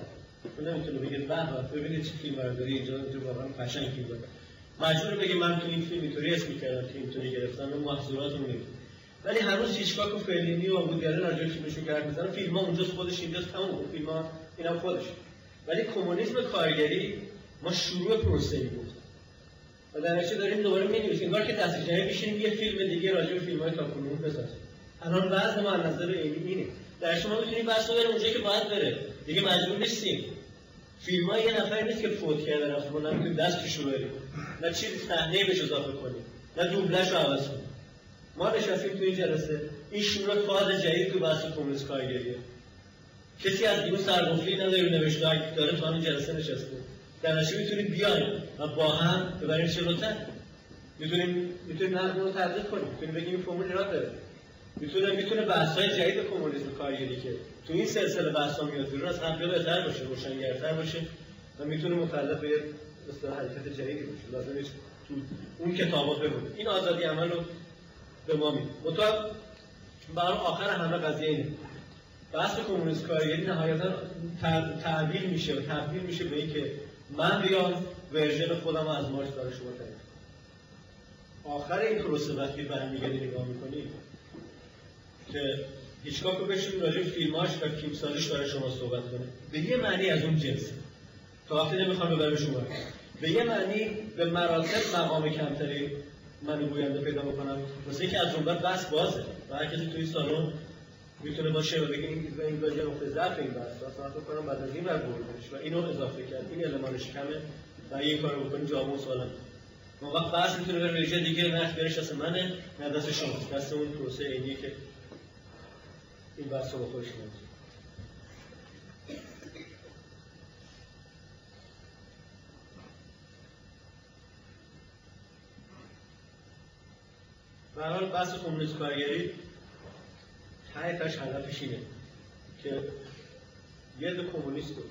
اون نمیتونه بگه به به ببینید چه فیلم برداری اینجا اینجا واقعا قشنگ فیلم داره. مجبور بگه من تو این فیلم اینطوری اسم می‌کردم که اینطوری گرفتم و محصولاتون میگه. ولی هنوز هیچکاک و فلینی و وودی راجع به فیلمشون حرف می‌زنن. فیلم‌ها اونجاست، خودش اینجاست، تمام اون فیلم‌ها اینم خودش. ولی کمونیسم کارگری ما شروع پروسه‌ای بود. و در نتیجه داریم دوباره می‌نویسیم انگار که دست جمعی بشینیم یه فیلم دیگه راجع به فیلم‌های تاکنون بسازیم. الان وضع ما از نظر علمی اینه. در شما می‌تونید بحث ببرید اونجایی که باید بره. دیگه مجبور نیستیم. فیلم‌ها یه نفر نیست که فوت کرده رفت ما نمی‌تونیم دستش رو بریم. نه چیزی صحنه بهش اضافه کنیم. نه دوبلش رو عوض کنیم. ما نشستیم تو این جلسه این شروع فاز جدید تو بحث کمونیست کارگریه. کسی از دیگه سرگفتی نداره نوشته اگه داره تو همین جلسه نشسته. در نتیجه می‌تونیم بیایم و با هم ببریم جلوتر. می‌تونیم می‌تونیم نقد رو تبدیل کنیم. می‌تونیم بگیم این فرمول ایراد داره. می‌تونه می‌تونه بحث‌های جدید کمونیسم کارگری که تو این سلسله بحث‌ها میاد بیرون از قبل بهتر باشه، روشنگرتر باشه و می‌تونه مخالف به اصطلاح حرکت جدیدی باشه. لازم نیست تو اون کتابا بمونه. این آزادی عمل رو به ما میده. مطابق برای آخر همه قضیه اینه. بحث کمونیست کارگری نهایتاً تعبیر میشه و تبدیل میشه به اینکه من بیام ورژن خودم از مارکس برای شما تعریف کنم. آخر این پروسه وقتی برمیگردی نگاه میکنید که هیچکاک رو بشین راجع به فیلماش و فیلمسازیش برای شما صحبت کنه. به یه معنی از اون جنس. تا وقتی نمیخوام ببرم شما. به یه معنی به مراتب مقام کمتری منو گوینده پیدا بکنم. واسه اینکه از اون بعد بحث بازه و هر کسی توی سالن میتونه باشه و بگه این این باشه نقطه ضعف این بحث اصلا فکر کنم بعد از این ور بردنش و اینو اضافه کرد این المانش کمه و این کارو بکنیم جواب اون سوالا اون وقت بحث میتونه بره رژه دیگه نه اختیارش دست منه نه دست شماست دست اون پروسه عینیه که این بحث رو خودش میاد. به هر حال بحث کمونیست کارگری ته تاش هدفش اینه که یه دو کمونیست رو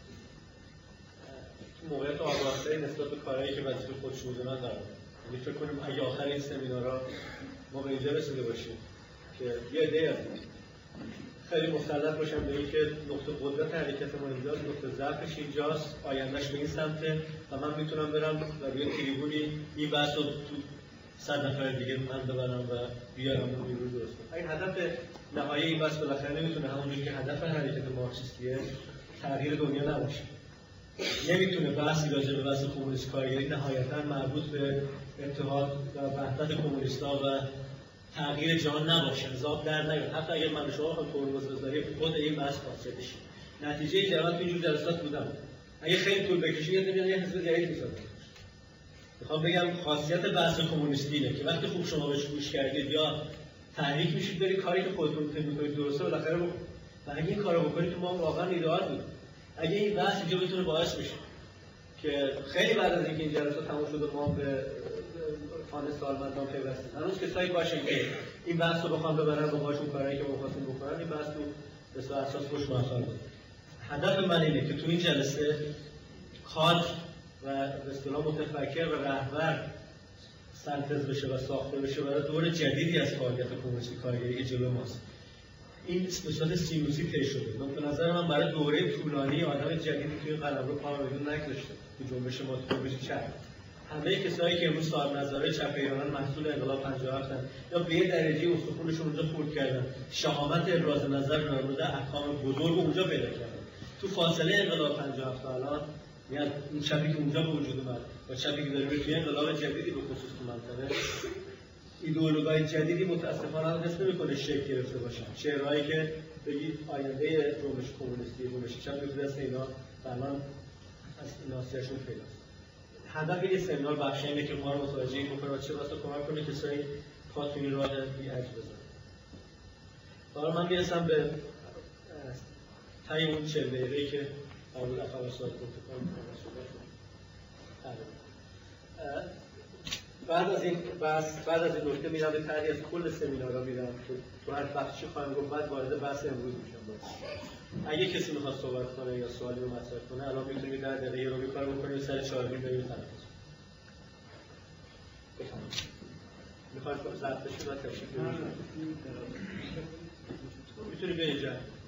تو موقعیت آگاه‌تری نسبت به کارهایی که وظیفه خودشون می‌دونن قرار بدن. یعنی فکر کنیم اگه آخر این سمینارها ما به اینجا رسیده باشیم که یه عده‌ای خیلی مسلط باشن به اینکه نقطه قدرت حرکت ما اینجاست، نقطه ضعفش اینجاست، آیندهش به این سمته و من میتونم برم و روی تریبونی این بحث رو تو صد نفر دیگه من ببرم و بیارم اون بیرون درست کنم. این هدف نهایی این بحث بالاخره نمیتونه همونجوری که هدف حرکت مارکسیستیه تغییر دنیا نباشه. نمیتونه بحثی راجع به بحث کمونیست کارگری نهایتاً مربوط به اتحاد و وحدت کمونیست‌ها و تغییر جهان نباشه. ذات در نیاد. حتی اگر من شما هم ترمز بذارید خود این بحث فاسد بشه. نتیجه جهان تو اینجور جلسات بودم. اگه خیلی طول بکشه یه دونه یه حزب جدید می‌سازه. میخوام بگم خاصیت بحث کمونیستی اینه که وقتی خوب شما بهش گوش کردید یا تحریک میشید برید کاری که خودتون فکر می‌کنید درسته بالاخره بکنید. و اگه این کارو بکنید تو ما واقعا ایدئال بود. اگه این بحث اینجا بتونه باعث بشه که خیلی بعد از اینکه این جلسه تموم شده ما به خانه سالمندان پیوستیم. هنوز کسایی باشن که این بحث رو بخوام ببرن با باشون کارایی که ما خواستیم بکنن این بحث رو به صورت اساس خوش موفق بود. هدف من اینه که تو این جلسه کادر و به اصطلاح متفکر و رهبر سنتز بشه و ساخته بشه برای دور جدیدی از فعالیت کمونیستی کارگری که جلو ماست. این به صورت سینوسی طی شده. من به نظر من برای دوره طولانی آدم جدیدی توی قلمرو پا بدون نگذاشته. تو جنبش ما تو جنبش چپ. همه کسایی که امروز صاحب نظر چپ ایرانن محصول انقلاب پنجاه و هفت هستن یا به یه درجه استخونشون اونجا خورد کردن. شهامت ابراز نظر رو مورد احکام بزرگ اونجا پیدا کردن. تو فاصله انقلاب پنجاه و هفت تا الان یعنی اون چپی که اونجا به وجود اومد و چپی که داره توی انقلاب جدیدی به خصوص تو منطقه ایدئولوژی جدیدی متاسفانه حس نمی‌کنه شکل گرفته باشن. شعرهایی که بگید آینده جنبش کمونیستی جنبش چپ به دست اینا الان از اینا سرشون پیداست. هدف این سمینار بخش اینه که ما رو متوجه این بکنه چه واسه کمک کنه کسایی پا تو این راه بی ارج بزنن. حالا من میرسم به تای اون چهل دقیقه‌ای که اول اول ساعت گفتم بعد از این بحث بعد از این نکته میرم به طرحی از کل سمینارها میرم که تو هر بخشی خواهم گفت بعد وارد بحث امروز میشم. اگه کسی میخواد صحبت کنه یا سوالی رو مطرح کنه الان میتونید در دقیقه رو کار بکنید سر چهار مین برید تنفس بفرمایید. میخواید خود ضبط بشه و تشریف بیارید. میتونید به اینجا